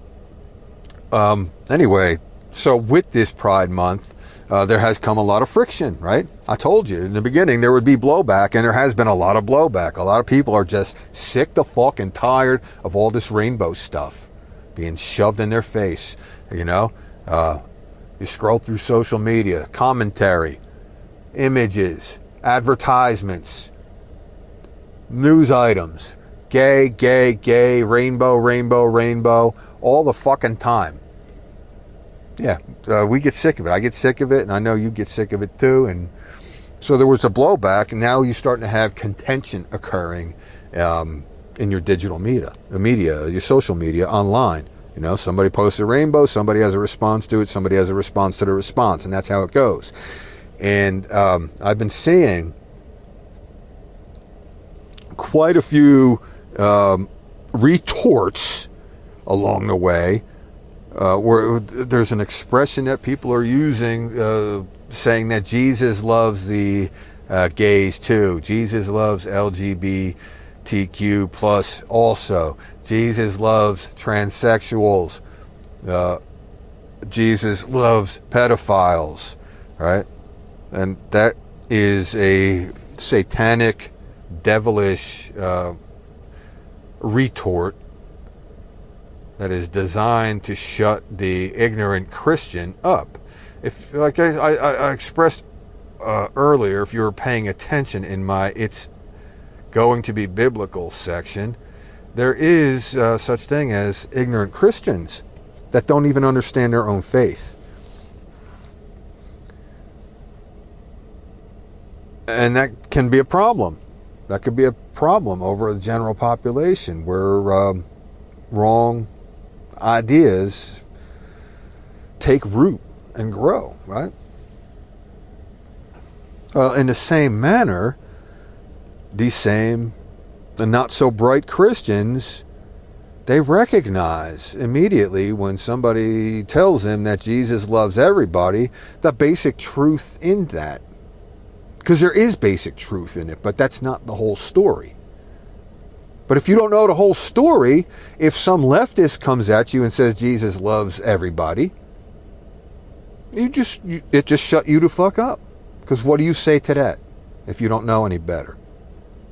Anyway, so with this Pride Month, there has come a lot of friction, right? I told you in the beginning there would be blowback, and there has been a lot of blowback. A lot of people are just sick to fuck and tired of all this rainbow stuff being shoved in their face, you know? You scroll through social media, commentary, images, advertisements, news items, gay, gay, gay, rainbow, rainbow, rainbow, all the fucking time. Yeah, we get sick of it. I get sick of it, and I know you get sick of it too. And so there was a blowback, and now you're starting to have contention occurring in your digital media, your social media, online. You know, somebody posts a rainbow, somebody has a response to it, somebody has a response to the response, and that's how it goes. And I've been seeing quite a few retorts along the way where there's an expression that people are using saying that Jesus loves the gays too. Jesus loves LGBTQ plus also. Jesus loves transsexuals. Jesus loves pedophiles, right? And that is a satanic, devilish retort that is designed to shut the ignorant Christian up. If, like I expressed earlier, if you were paying attention in my "It's Going to Be Biblical" section, there is such thing as ignorant Christians that don't even understand their own faith. And that can be a problem. That could be a problem over the general population where wrong ideas take root and grow, right? In the same manner, these same not so bright Christians, they recognize immediately when somebody tells them that Jesus loves everybody, the basic truth in that. Because there is basic truth in it, but that's not the whole story. But if you don't know the whole story, if some leftist comes at you and says Jesus loves everybody, it just shut you the fuck up. Because what do you say to that if you don't know any better?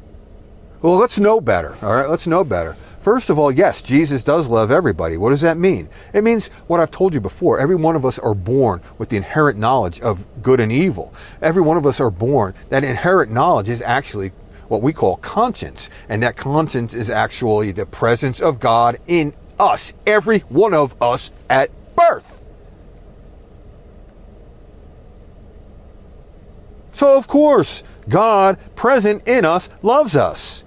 Well, let's know better. All right, let's know better. First of all, yes, Jesus does love everybody. What does that mean? It means what I've told you before. Every one of us are born with the inherent knowledge of good and evil. Every one of us are born. That inherent knowledge is actually what we call conscience. And that conscience is actually the presence of God in us. Every one of us at birth. So, of course, God present in us loves us.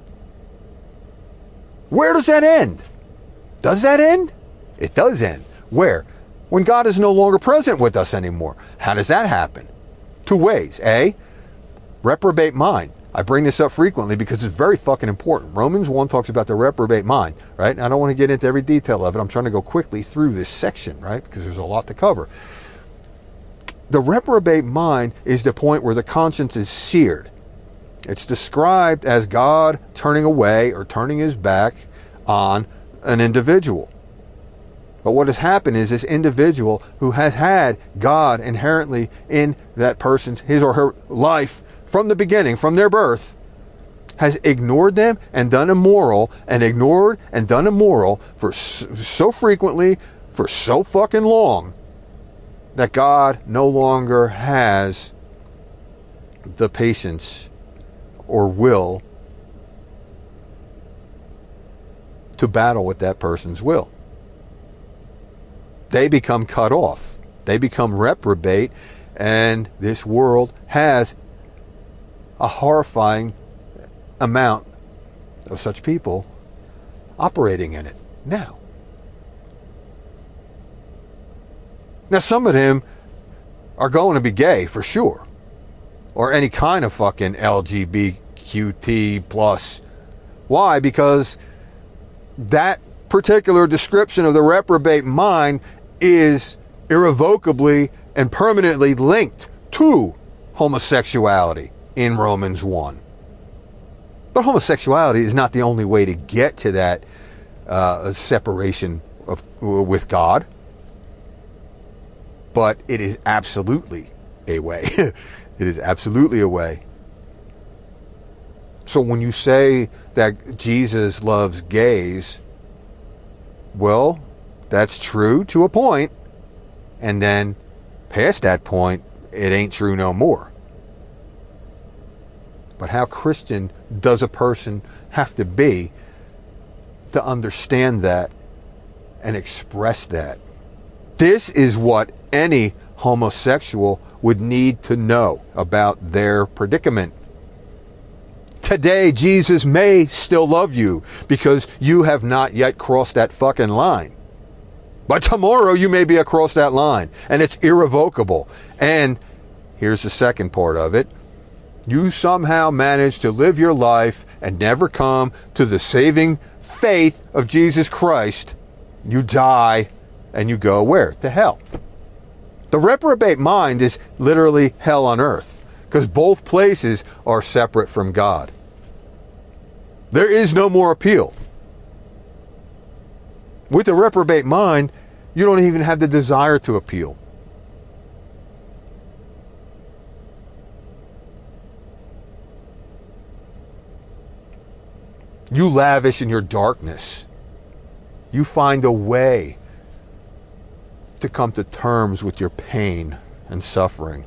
Where does that end? Does that end? It does end. Where? When God is no longer present with us anymore. How does that happen? Two ways. A, reprobate mind. I bring this up frequently because it's very fucking important. Romans 1 talks about the reprobate mind, right? I don't want to get into every detail of it. I'm trying to go quickly through this section, right? Because there's a lot to cover. The reprobate mind is the point where the conscience is seared. It's described as God turning away or turning his back on an individual. But what has happened is this individual who has had God inherently in that person's, his or her life from the beginning, from their birth, has ignored them and done immoral, and ignored and done immoral for so frequently, for so fucking long, that God no longer has the patience or will to battle with that person's will. They become cut off. They become reprobate, and this world has a horrifying amount of such people operating in it now. Now, some of them are going to be gay for sure, or any kind of fucking LGBTQT plus. Why? Because that particular description of the reprobate mind is irrevocably and permanently linked to homosexuality in Romans 1. But homosexuality is not the only way to get to that separation with God. But it is absolutely a way. It is absolutely a way. So when you say that Jesus loves gays, well, that's true to a point. And then past that point, it ain't true no more. But how Christian does a person have to be to understand that and express that? This is what any homosexual would need to know about their predicament. Today, Jesus may still love you because you have not yet crossed that fucking line. But tomorrow you may be across that line, and it's irrevocable. And here's the second part of it. You somehow manage to live your life and never come to the saving faith of Jesus Christ. You die and you go where? To hell. The reprobate mind is literally hell on earth, because both places are separate from God. There is no more appeal. With the reprobate mind, you don't even have the desire to appeal. You lavish in your darkness. You find a way to come to terms with your pain and suffering.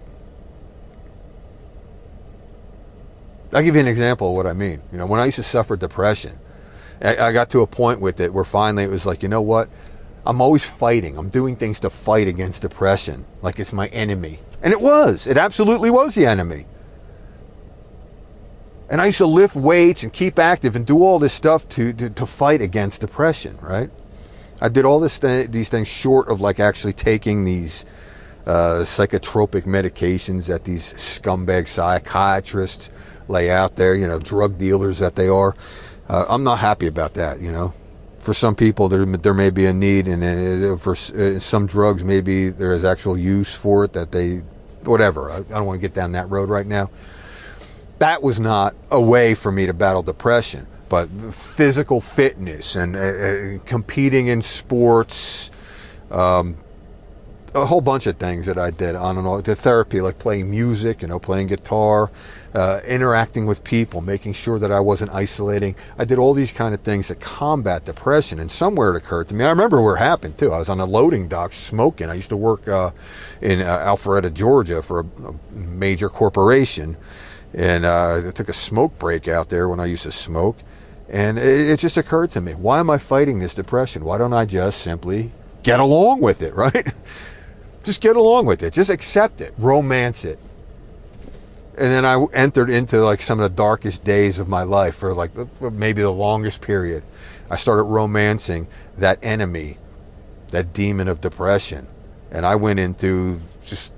I'll give you an example of what I mean. You know, when I used to suffer depression, I got to a point with it where finally it was like, you know what? I'm always fighting. I'm doing things to fight against depression, like it's my enemy. And it was. It absolutely was the enemy. And I used to lift weights and keep active and do all this stuff to fight against depression, right? I did all these things short of like actually taking these psychotropic medications that these scumbag psychiatrists lay out there, you know, drug dealers that they are. I'm not happy about that, you know. For some people, there may be a need, and for some drugs, maybe there is actual use for it that they, whatever. I don't want to get down that road right now. That was not a way for me to battle depression, but physical fitness and competing in sports, a whole bunch of things that I did on and off. The therapy, like playing music, playing guitar, interacting with people, making sure that I wasn't isolating. I did all these kind of things to combat depression. And somewhere it occurred to me, I remember where it happened too. I was on a loading dock smoking. I used to work in Alpharetta, Georgia for a major corporation. And I took a smoke break out there when I used to smoke. And it just occurred to me, why am I fighting this depression? Why don't I just simply get along with it, right? Just get along with it. Just accept it. Romance it. And then I entered into like some of the darkest days of my life for like maybe the longest period. I started romancing that enemy, that demon of depression. And I went into just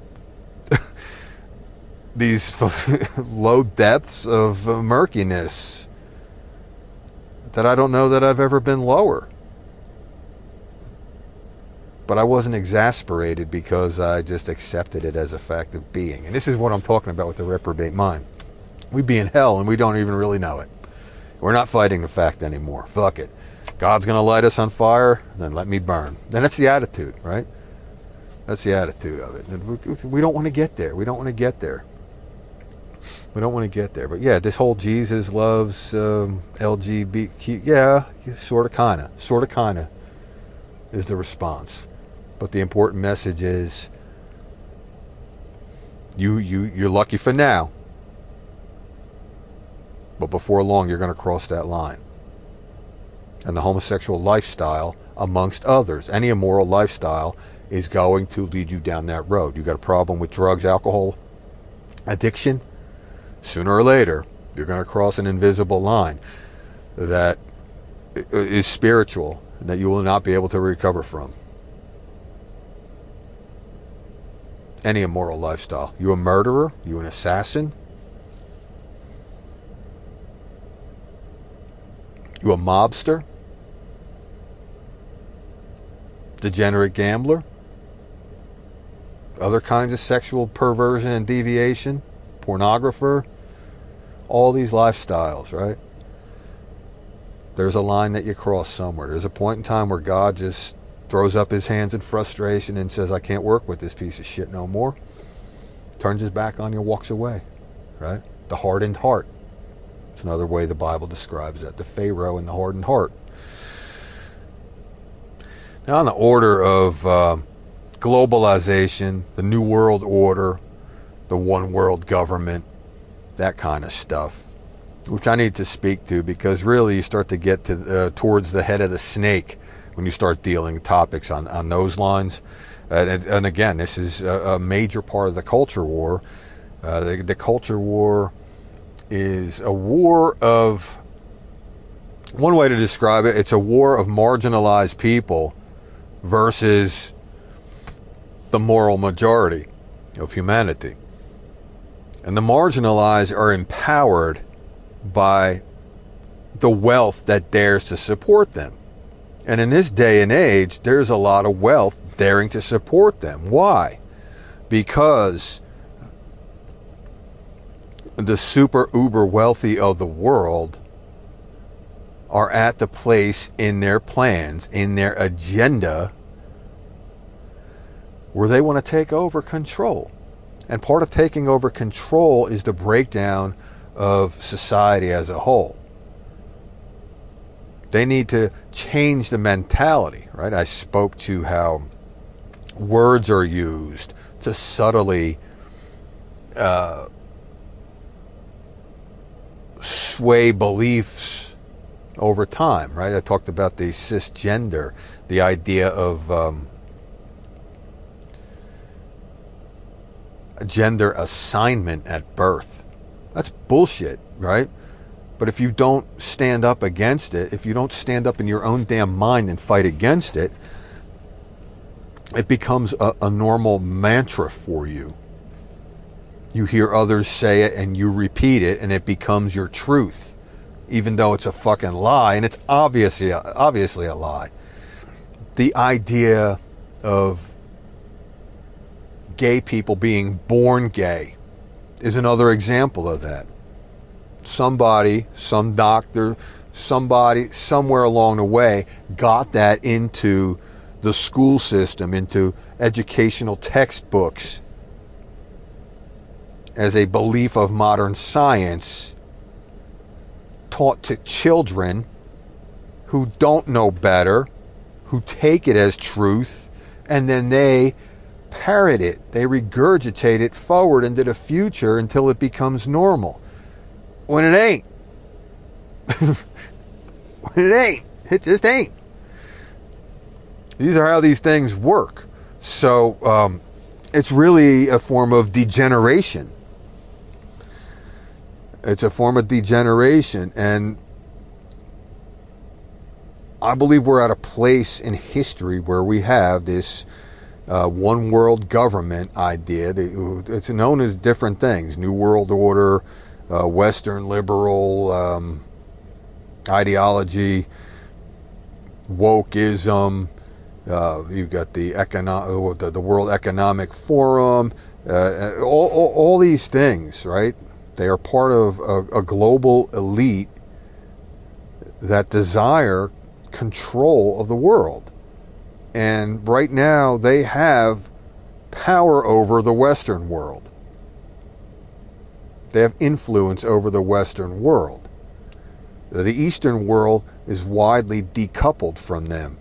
these low depths of murkiness that I don't know that I've ever been lower. But I wasn't exasperated because I just accepted it as a fact of being. And this is what I'm talking about with the reprobate mind. We be in hell and we don't even really know it. We're not fighting the fact anymore. Fuck it. God's going to light us on fire, then let me burn. And that's the attitude, right? That's the attitude of it. And we don't want to get there. We don't want to get there. We don't want to get there. But yeah, this whole Jesus loves LGBTQ. Yeah, sort of, kind of is the response. But the important message is you're lucky for now. But before long, you're going to cross that line. And the homosexual lifestyle, amongst others, any immoral lifestyle, is going to lead you down that road. You got a problem with drugs, alcohol, addiction? Sooner or later, you're going to cross an invisible line that is spiritual, that you will not be able to recover from. Any immoral lifestyle. You a murderer? You an assassin? You a mobster? Degenerate gambler? Other kinds of sexual perversion and deviation? Pornographer? All these lifestyles, right? There's a line that you cross somewhere. There's a point in time where God just throws up his hands in frustration and says, I can't work with this piece of shit no more. Turns his back on you and walks away, right? The hardened heart. It's another way the Bible describes that. The Pharaoh and the hardened heart. Now on the order of globalization, the New World Order, the one world government, that kind of stuff, which I need to speak to, because really you start to get to towards the head of the snake when you start dealing topics on those lines. And again, this is a major part of the culture war. The culture war is a war of, one way to describe it, it's a war of marginalized people versus the moral majority of humanity. And the marginalized are empowered by the wealth that dares to support them. And in this day and age, there's a lot of wealth daring to support them. Why? Because the super uber wealthy of the world are at the place in their plans, in their agenda, where they want to take over control. And part of taking over control is the breakdown of society as a whole. They need to change the mentality, right? I spoke to how words are used to subtly sway beliefs over time, right? I talked about the cisgender, the idea of gender assignment at birth. That's bullshit, right? But if you don't stand up against it, if you don't stand up in your own damn mind and fight against it, it becomes a normal mantra for you. You hear others say it and you repeat it, and it becomes your truth, even though it's a fucking lie, and it's obviously a lie. The idea of gay people being born gay is another example of that. Somebody, some doctor, somebody, somewhere along the way got that into the school system, into educational textbooks as a belief of modern science taught to children who don't know better, who take it as truth, and then they parrot it. They regurgitate it forward into the future until it becomes normal. When it ain't. When it ain't. It just ain't. These are how these things work. So it's really a form of degeneration. It's a form of degeneration. And I believe we're at a place in history where we have this one world government idea. It's known as different things. New World Order, Western liberal ideology, wokeism. You've got the World Economic Forum. All these things, right? They are part of a global elite that desire control of the world. And right now they have power over the Western world. They have influence over the Western world. The Eastern world is widely decoupled from them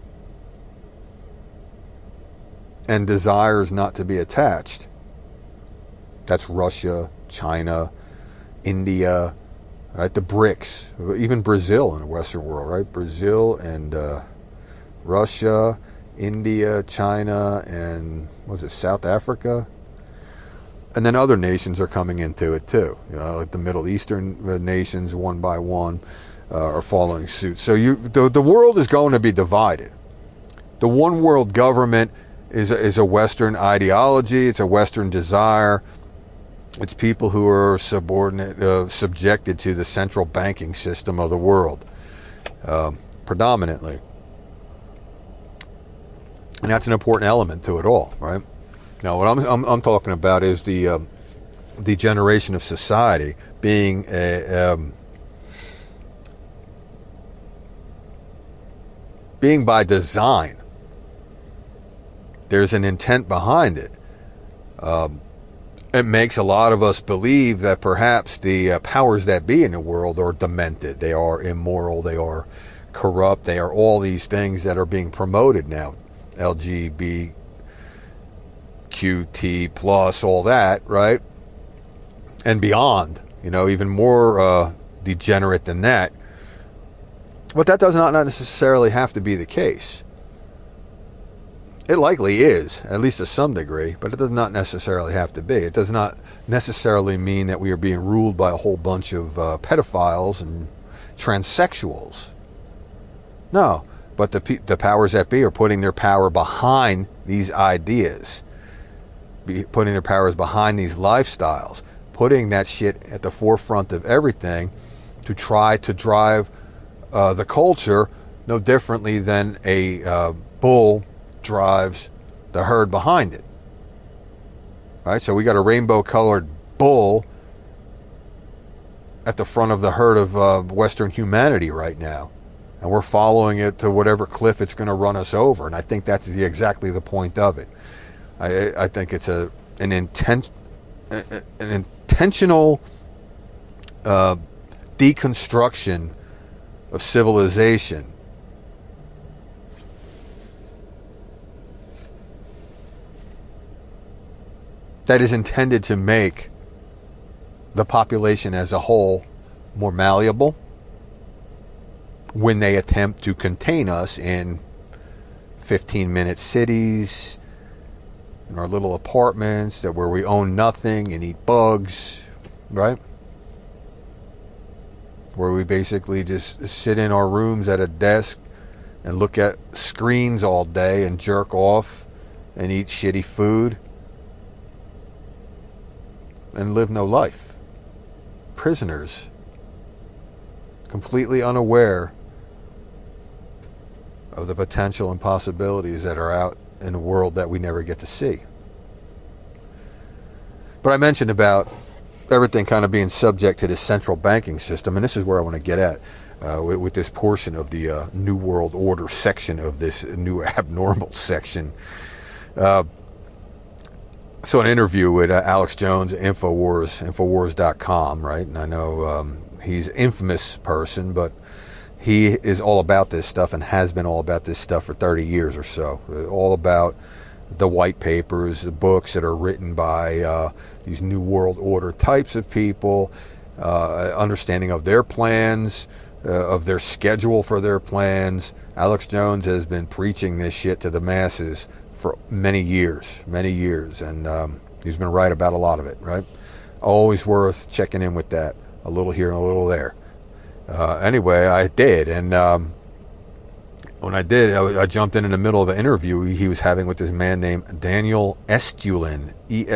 and desires not to be attached. That's Russia, China, India, right? The BRICS, even Brazil in the Western world, right? Brazil and Russia, India, China, and South Africa? And then other nations are coming into it too. Like the Middle Eastern nations, one by one, are following suit. So the world is going to be divided. The one world government is a Western ideology. It's a Western desire. It's people who are subjected to the central banking system of the world, predominantly. And that's an important element to it all, right? Now, what I'm talking about is the degeneration of society being being by design. There's an intent behind it. It makes a lot of us believe that perhaps the powers that be in the world are demented. They are immoral. They are corrupt. They are all these things that are being promoted now. LGBTQT plus, all that, right? And beyond, even more degenerate than that. But that does not necessarily have to be the case. It likely is, at least to some degree, but it does not necessarily have to be. It does not necessarily mean that we are being ruled by a whole bunch of pedophiles and transsexuals. No, but the powers that be are putting their power behind these ideas, putting their powers behind these lifestyles, putting that shit at the forefront of everything to try to drive the culture no differently than a bull drives the herd behind it. Right? So we got a rainbow-colored bull at the front of the herd of Western humanity right now. And we're following it to whatever cliff it's going to run us over. And I think that's exactly the point of it. I think it's an intentional deconstruction of civilization. That is intended to make the population as a whole more malleable when they attempt to contain us in 15-minute cities, in our little apartments where we own nothing and eat bugs, right? Where we basically just sit in our rooms at a desk and look at screens all day and jerk off and eat shitty food and live no life. Prisoners, completely unaware of the potential and possibilities that are out in a world that we never get to see. But I mentioned about everything kind of being subject to this central banking system, and this is where I want to get at. with this portion of the New World Order section of this new abnormal section. So an interview with Alex Jones, Infowars.com, right? And I know he's an infamous person, but he is all about this stuff and has been all about this stuff for 30 years or so. All about the white papers, the books that are written by these New World Order types of people, understanding of their plans, of their schedule for their plans. Alex Jones has been preaching this shit to the masses for many years, and he's been right about a lot of it, right? Always worth checking in with that, a little here and a little there. Anyway, I did, and when I did, I jumped in the middle of an interview he was having with this man named Daniel Estulin,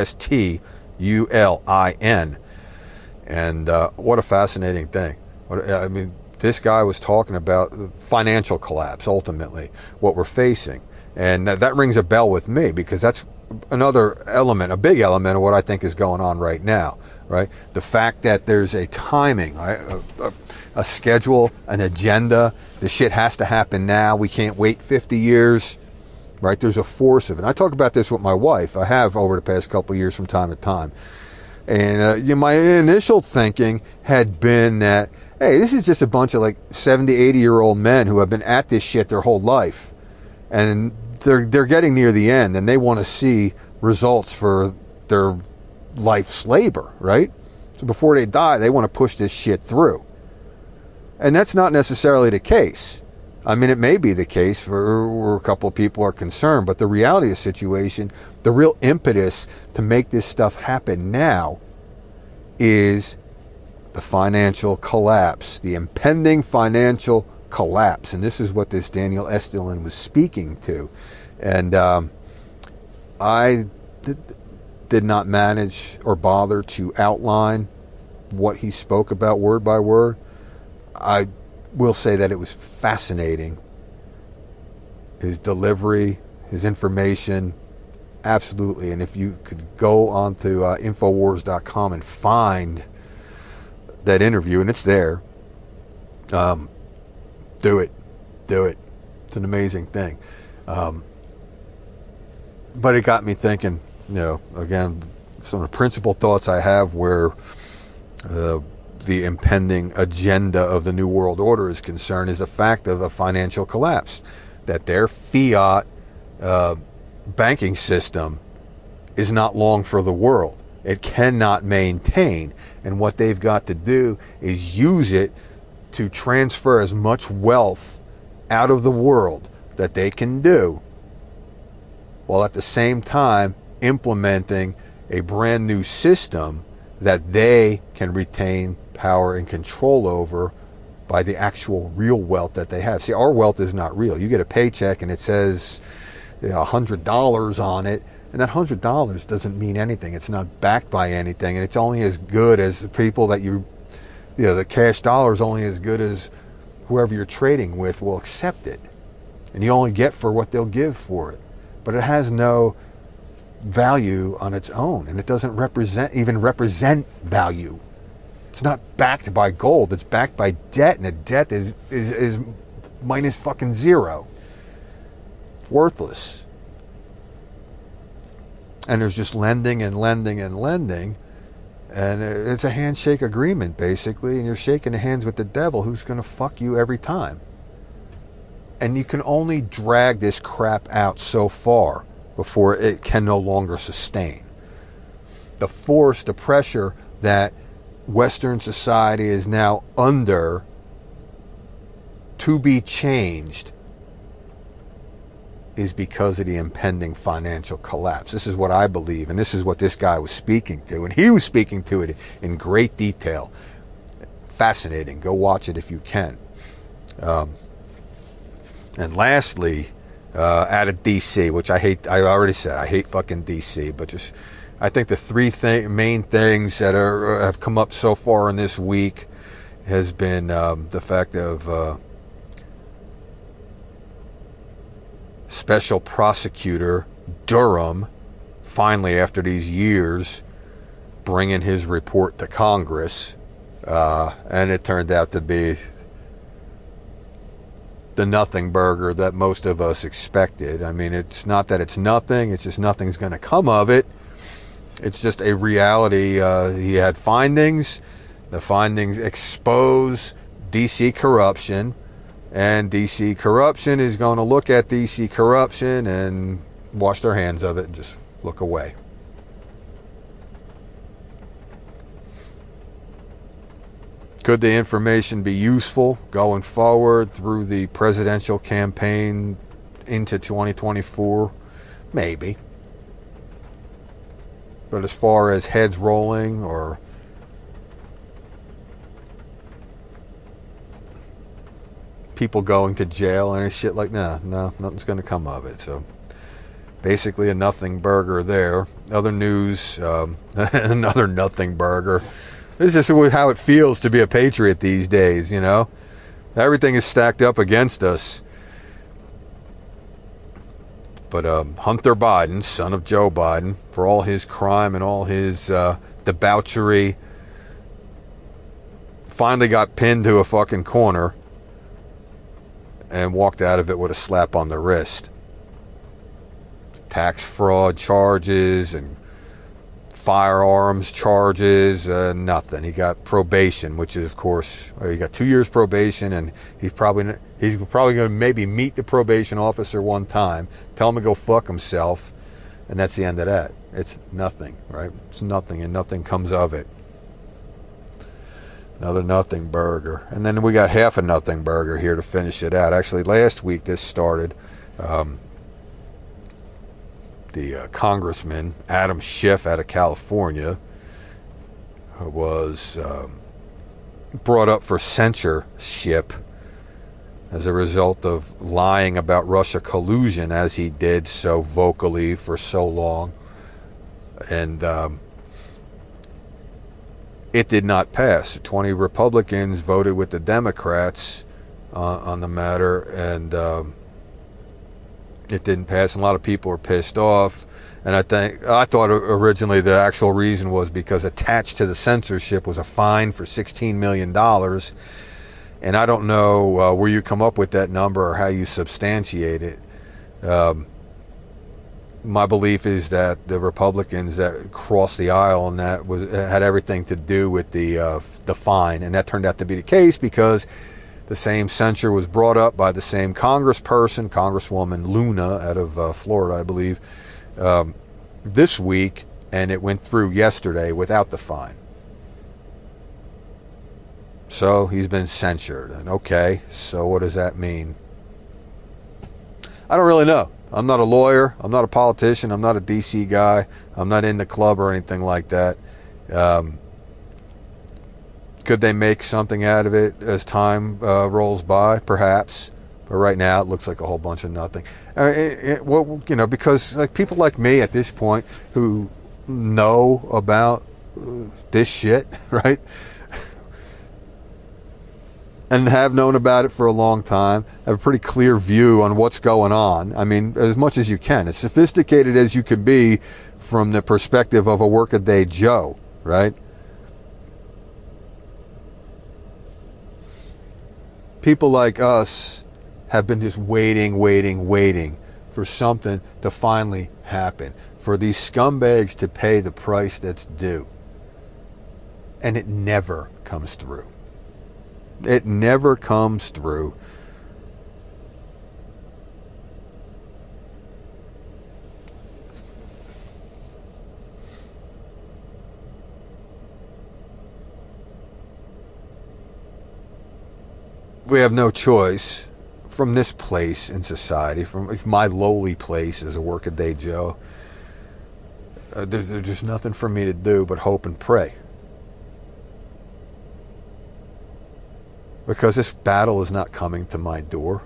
Estulin, and what a fascinating thing. I mean, this guy was talking about financial collapse, ultimately, what we're facing. And that rings a bell with me because that's another element, a big element of what I think is going on right now, right? The fact that there's a timing, right? A schedule, an agenda. This shit has to happen now. We can't wait 50 years, right? There's a force of it. And I talk about this with my wife. I have over the past couple of years from time to time. And my initial thinking had been that, hey, this is just a bunch of like 70, 80-year-old men who have been at this shit their whole life. And they're getting near the end, and they want to see results for their life's labor, right? So before they die, they want to push this shit through. And that's not necessarily the case. I mean, it may be the case where a couple of people are concerned, but the reality of the situation, the real impetus to make this stuff happen now is the financial collapse, the impending financial collapse. And this is what this Daniel Estulin was speaking to. And I did not manage or bother to outline what he spoke about word by word. I will say that it was fascinating. His delivery, his information, absolutely. And if you could go onto Infowars.com and find that interview, and it's there, do it. It's an amazing thing. But it got me thinking, again, some of the principal thoughts I have where the impending agenda of the New World Order is concerned is the fact of a financial collapse, that their fiat banking system is not long for the world. It cannot maintain. And what they've got to do is use it to transfer as much wealth out of the world that they can do, while at the same time implementing a brand new system that they can retain power and control over by the actual real wealth that they have. See, our wealth is not real. You get a paycheck and it says $100 on it, and that $100 doesn't mean anything. It's not backed by anything, and it's only as good as the people that the cash dollar is only as good as whoever you're trading with will accept it. And you only get for what they'll give for it. But it has no value on its own, and it doesn't represent value. It's not backed by gold. It's backed by debt, and the debt is minus fucking zero. Worthless. And there's just lending and lending and lending, and it's a handshake agreement, basically, and you're shaking hands with the devil who's going to fuck you every time. And you can only drag this crap out so far before it can no longer sustain. The force, the pressure that Western society is now under to be changed is because of the impending financial collapse. This is what I believe, and this is what this guy was speaking to. And he was speaking to it in great detail. Fascinating. Go watch it if you can. And lastly, out of DC, which I hate. I already said I hate fucking DC, but just I think the three main things that have come up so far in this week has been the fact of Special Prosecutor Durham finally, after these years, bringing his report to Congress, and it turned out to be the nothing burger that most of us expected. I mean, it's not that it's nothing, it's just nothing's going to come of it. It's just a reality. He had findings. The findings expose DC corruption, and DC corruption is going to look at DC corruption and wash their hands of it and just look away. Could the information be useful going forward through the presidential campaign into 2024? Maybe. But as far as heads rolling or people going to jail and shit like that, no, nothing's going to come of it. So basically a nothing burger there. Other news, another nothing burger. This is just how it feels to be a patriot these days, you know. Everything is stacked up against us. But Hunter Biden, son of Joe Biden, for all his crime and all his debauchery, finally got pinned to a fucking corner and walked out of it with a slap on the wrist. Tax fraud charges and firearms charges, nothing. He got probation, which is, of course, he got 2 years probation, and he's probably going to maybe meet the probation officer one time, tell him to go fuck himself, and that's the end of that. It's nothing, right? It's nothing, and nothing comes of it. Another nothing burger. And then we got half a nothing burger here to finish it out. Actually, last week this started. The Congressman Adam Schiff out of California was brought up for censorship as a result of lying about Russia collusion, as he did so vocally for so long. And it did not pass. 20 Republicans voted with the Democrats on the matter, and it didn't pass, and a lot of people were pissed off. And I thought originally the actual reason was because attached to the censorship was a fine for $16 million. And I don't know where you come up with that number or how you substantiate it. My belief is that the Republicans that crossed the aisle and that had everything to do with the fine, and that turned out to be the case because the same censure was brought up by the same Congresswoman Luna out of Florida, I believe, this week, and it went through yesterday without the fine. So he's been censured. And okay, so what does that mean? I don't really know. I'm not a lawyer. I'm not a politician. I'm not a DC guy. I'm not in the club or anything like that. Could they make something out of it as time rolls by? Perhaps. But right now, it looks like a whole bunch of nothing. Well, you know, because like people like me at this point who know about this shit, right? And have known about it for a long time, have a pretty clear view on what's going on. I mean, as much as you can. As sophisticated as you can be from the perspective of a workaday Joe, right? People like us have been just waiting for something to finally happen. For these scumbags to pay the price that's due. And it never comes through. It never comes through. We have no choice from this place in society, from my lowly place as a workaday Joe. There's just nothing for me to do but hope and pray. Because this battle is not coming to my door.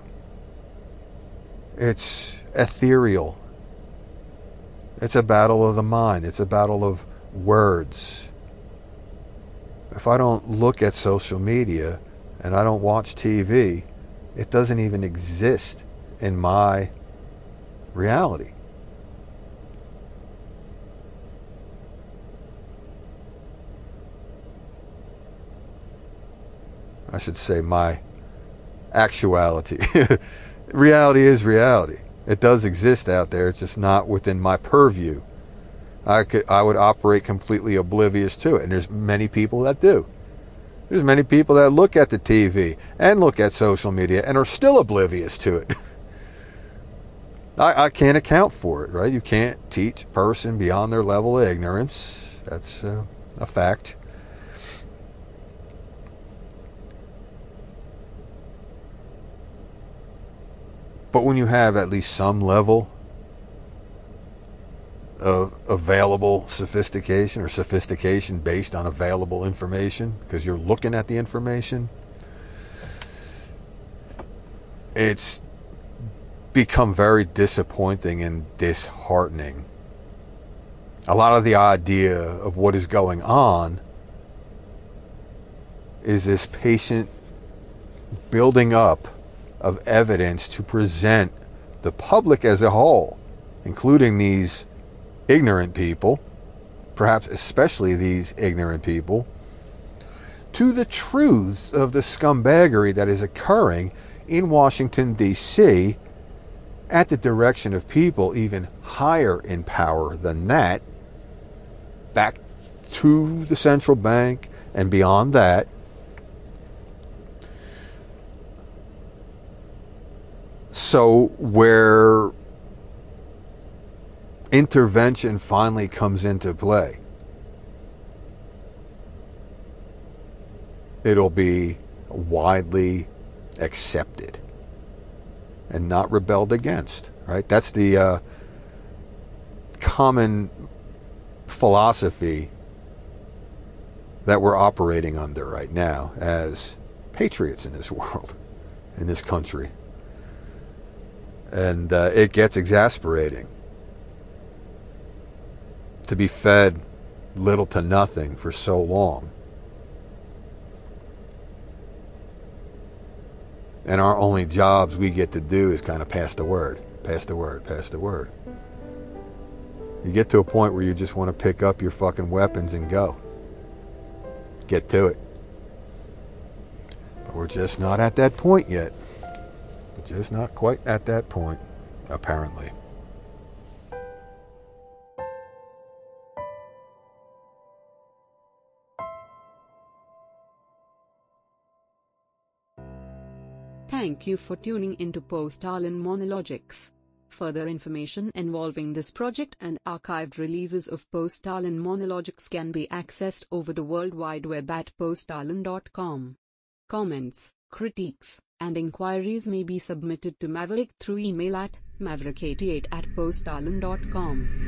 It's ethereal. It's a battle of the mind. It's a battle of words. If I don't look at social media and I don't watch TV, it doesn't even exist in my reality. I should say my actuality. Reality is reality. It does exist out there. It's just not within my purview. I would operate completely oblivious to it, and there's many people that do. There's many people that look at the TV and look at social media and are still oblivious to it. I can't account for it, right? You can't teach a person beyond their level of ignorance. That's a fact. But when you have at least some level of available sophistication, or sophistication based on available information, because you're looking at the information, it's become very disappointing and disheartening. A lot of the idea of what is going on is this patient building up of evidence to present the public as a whole, including these ignorant people, perhaps especially these ignorant people, to the truths of the scumbaggery that is occurring in Washington, D.C., at the direction of people even higher in power than that, back to the central bank and beyond that. So where intervention finally comes into play, it'll be widely accepted and not rebelled against, right? That's the common philosophy that we're operating under right now as patriots in this world, in this country. And it gets exasperating to be fed little to nothing for so long. And our only jobs we get to do is kind of pass the word, pass the word, pass the word. You get to a point where you just want to pick up your fucking weapons and go. Get to it. But we're just not at that point yet. We're just not quite at that point, apparently. Thank you for tuning into Post-Stalin Monologics. Further information involving this project and archived releases of Post-Stalin Monologics can be accessed over the World Wide Web at poststalin.com. Comments, critiques, and inquiries may be submitted to Maverick through email at maverick88@poststalin.com.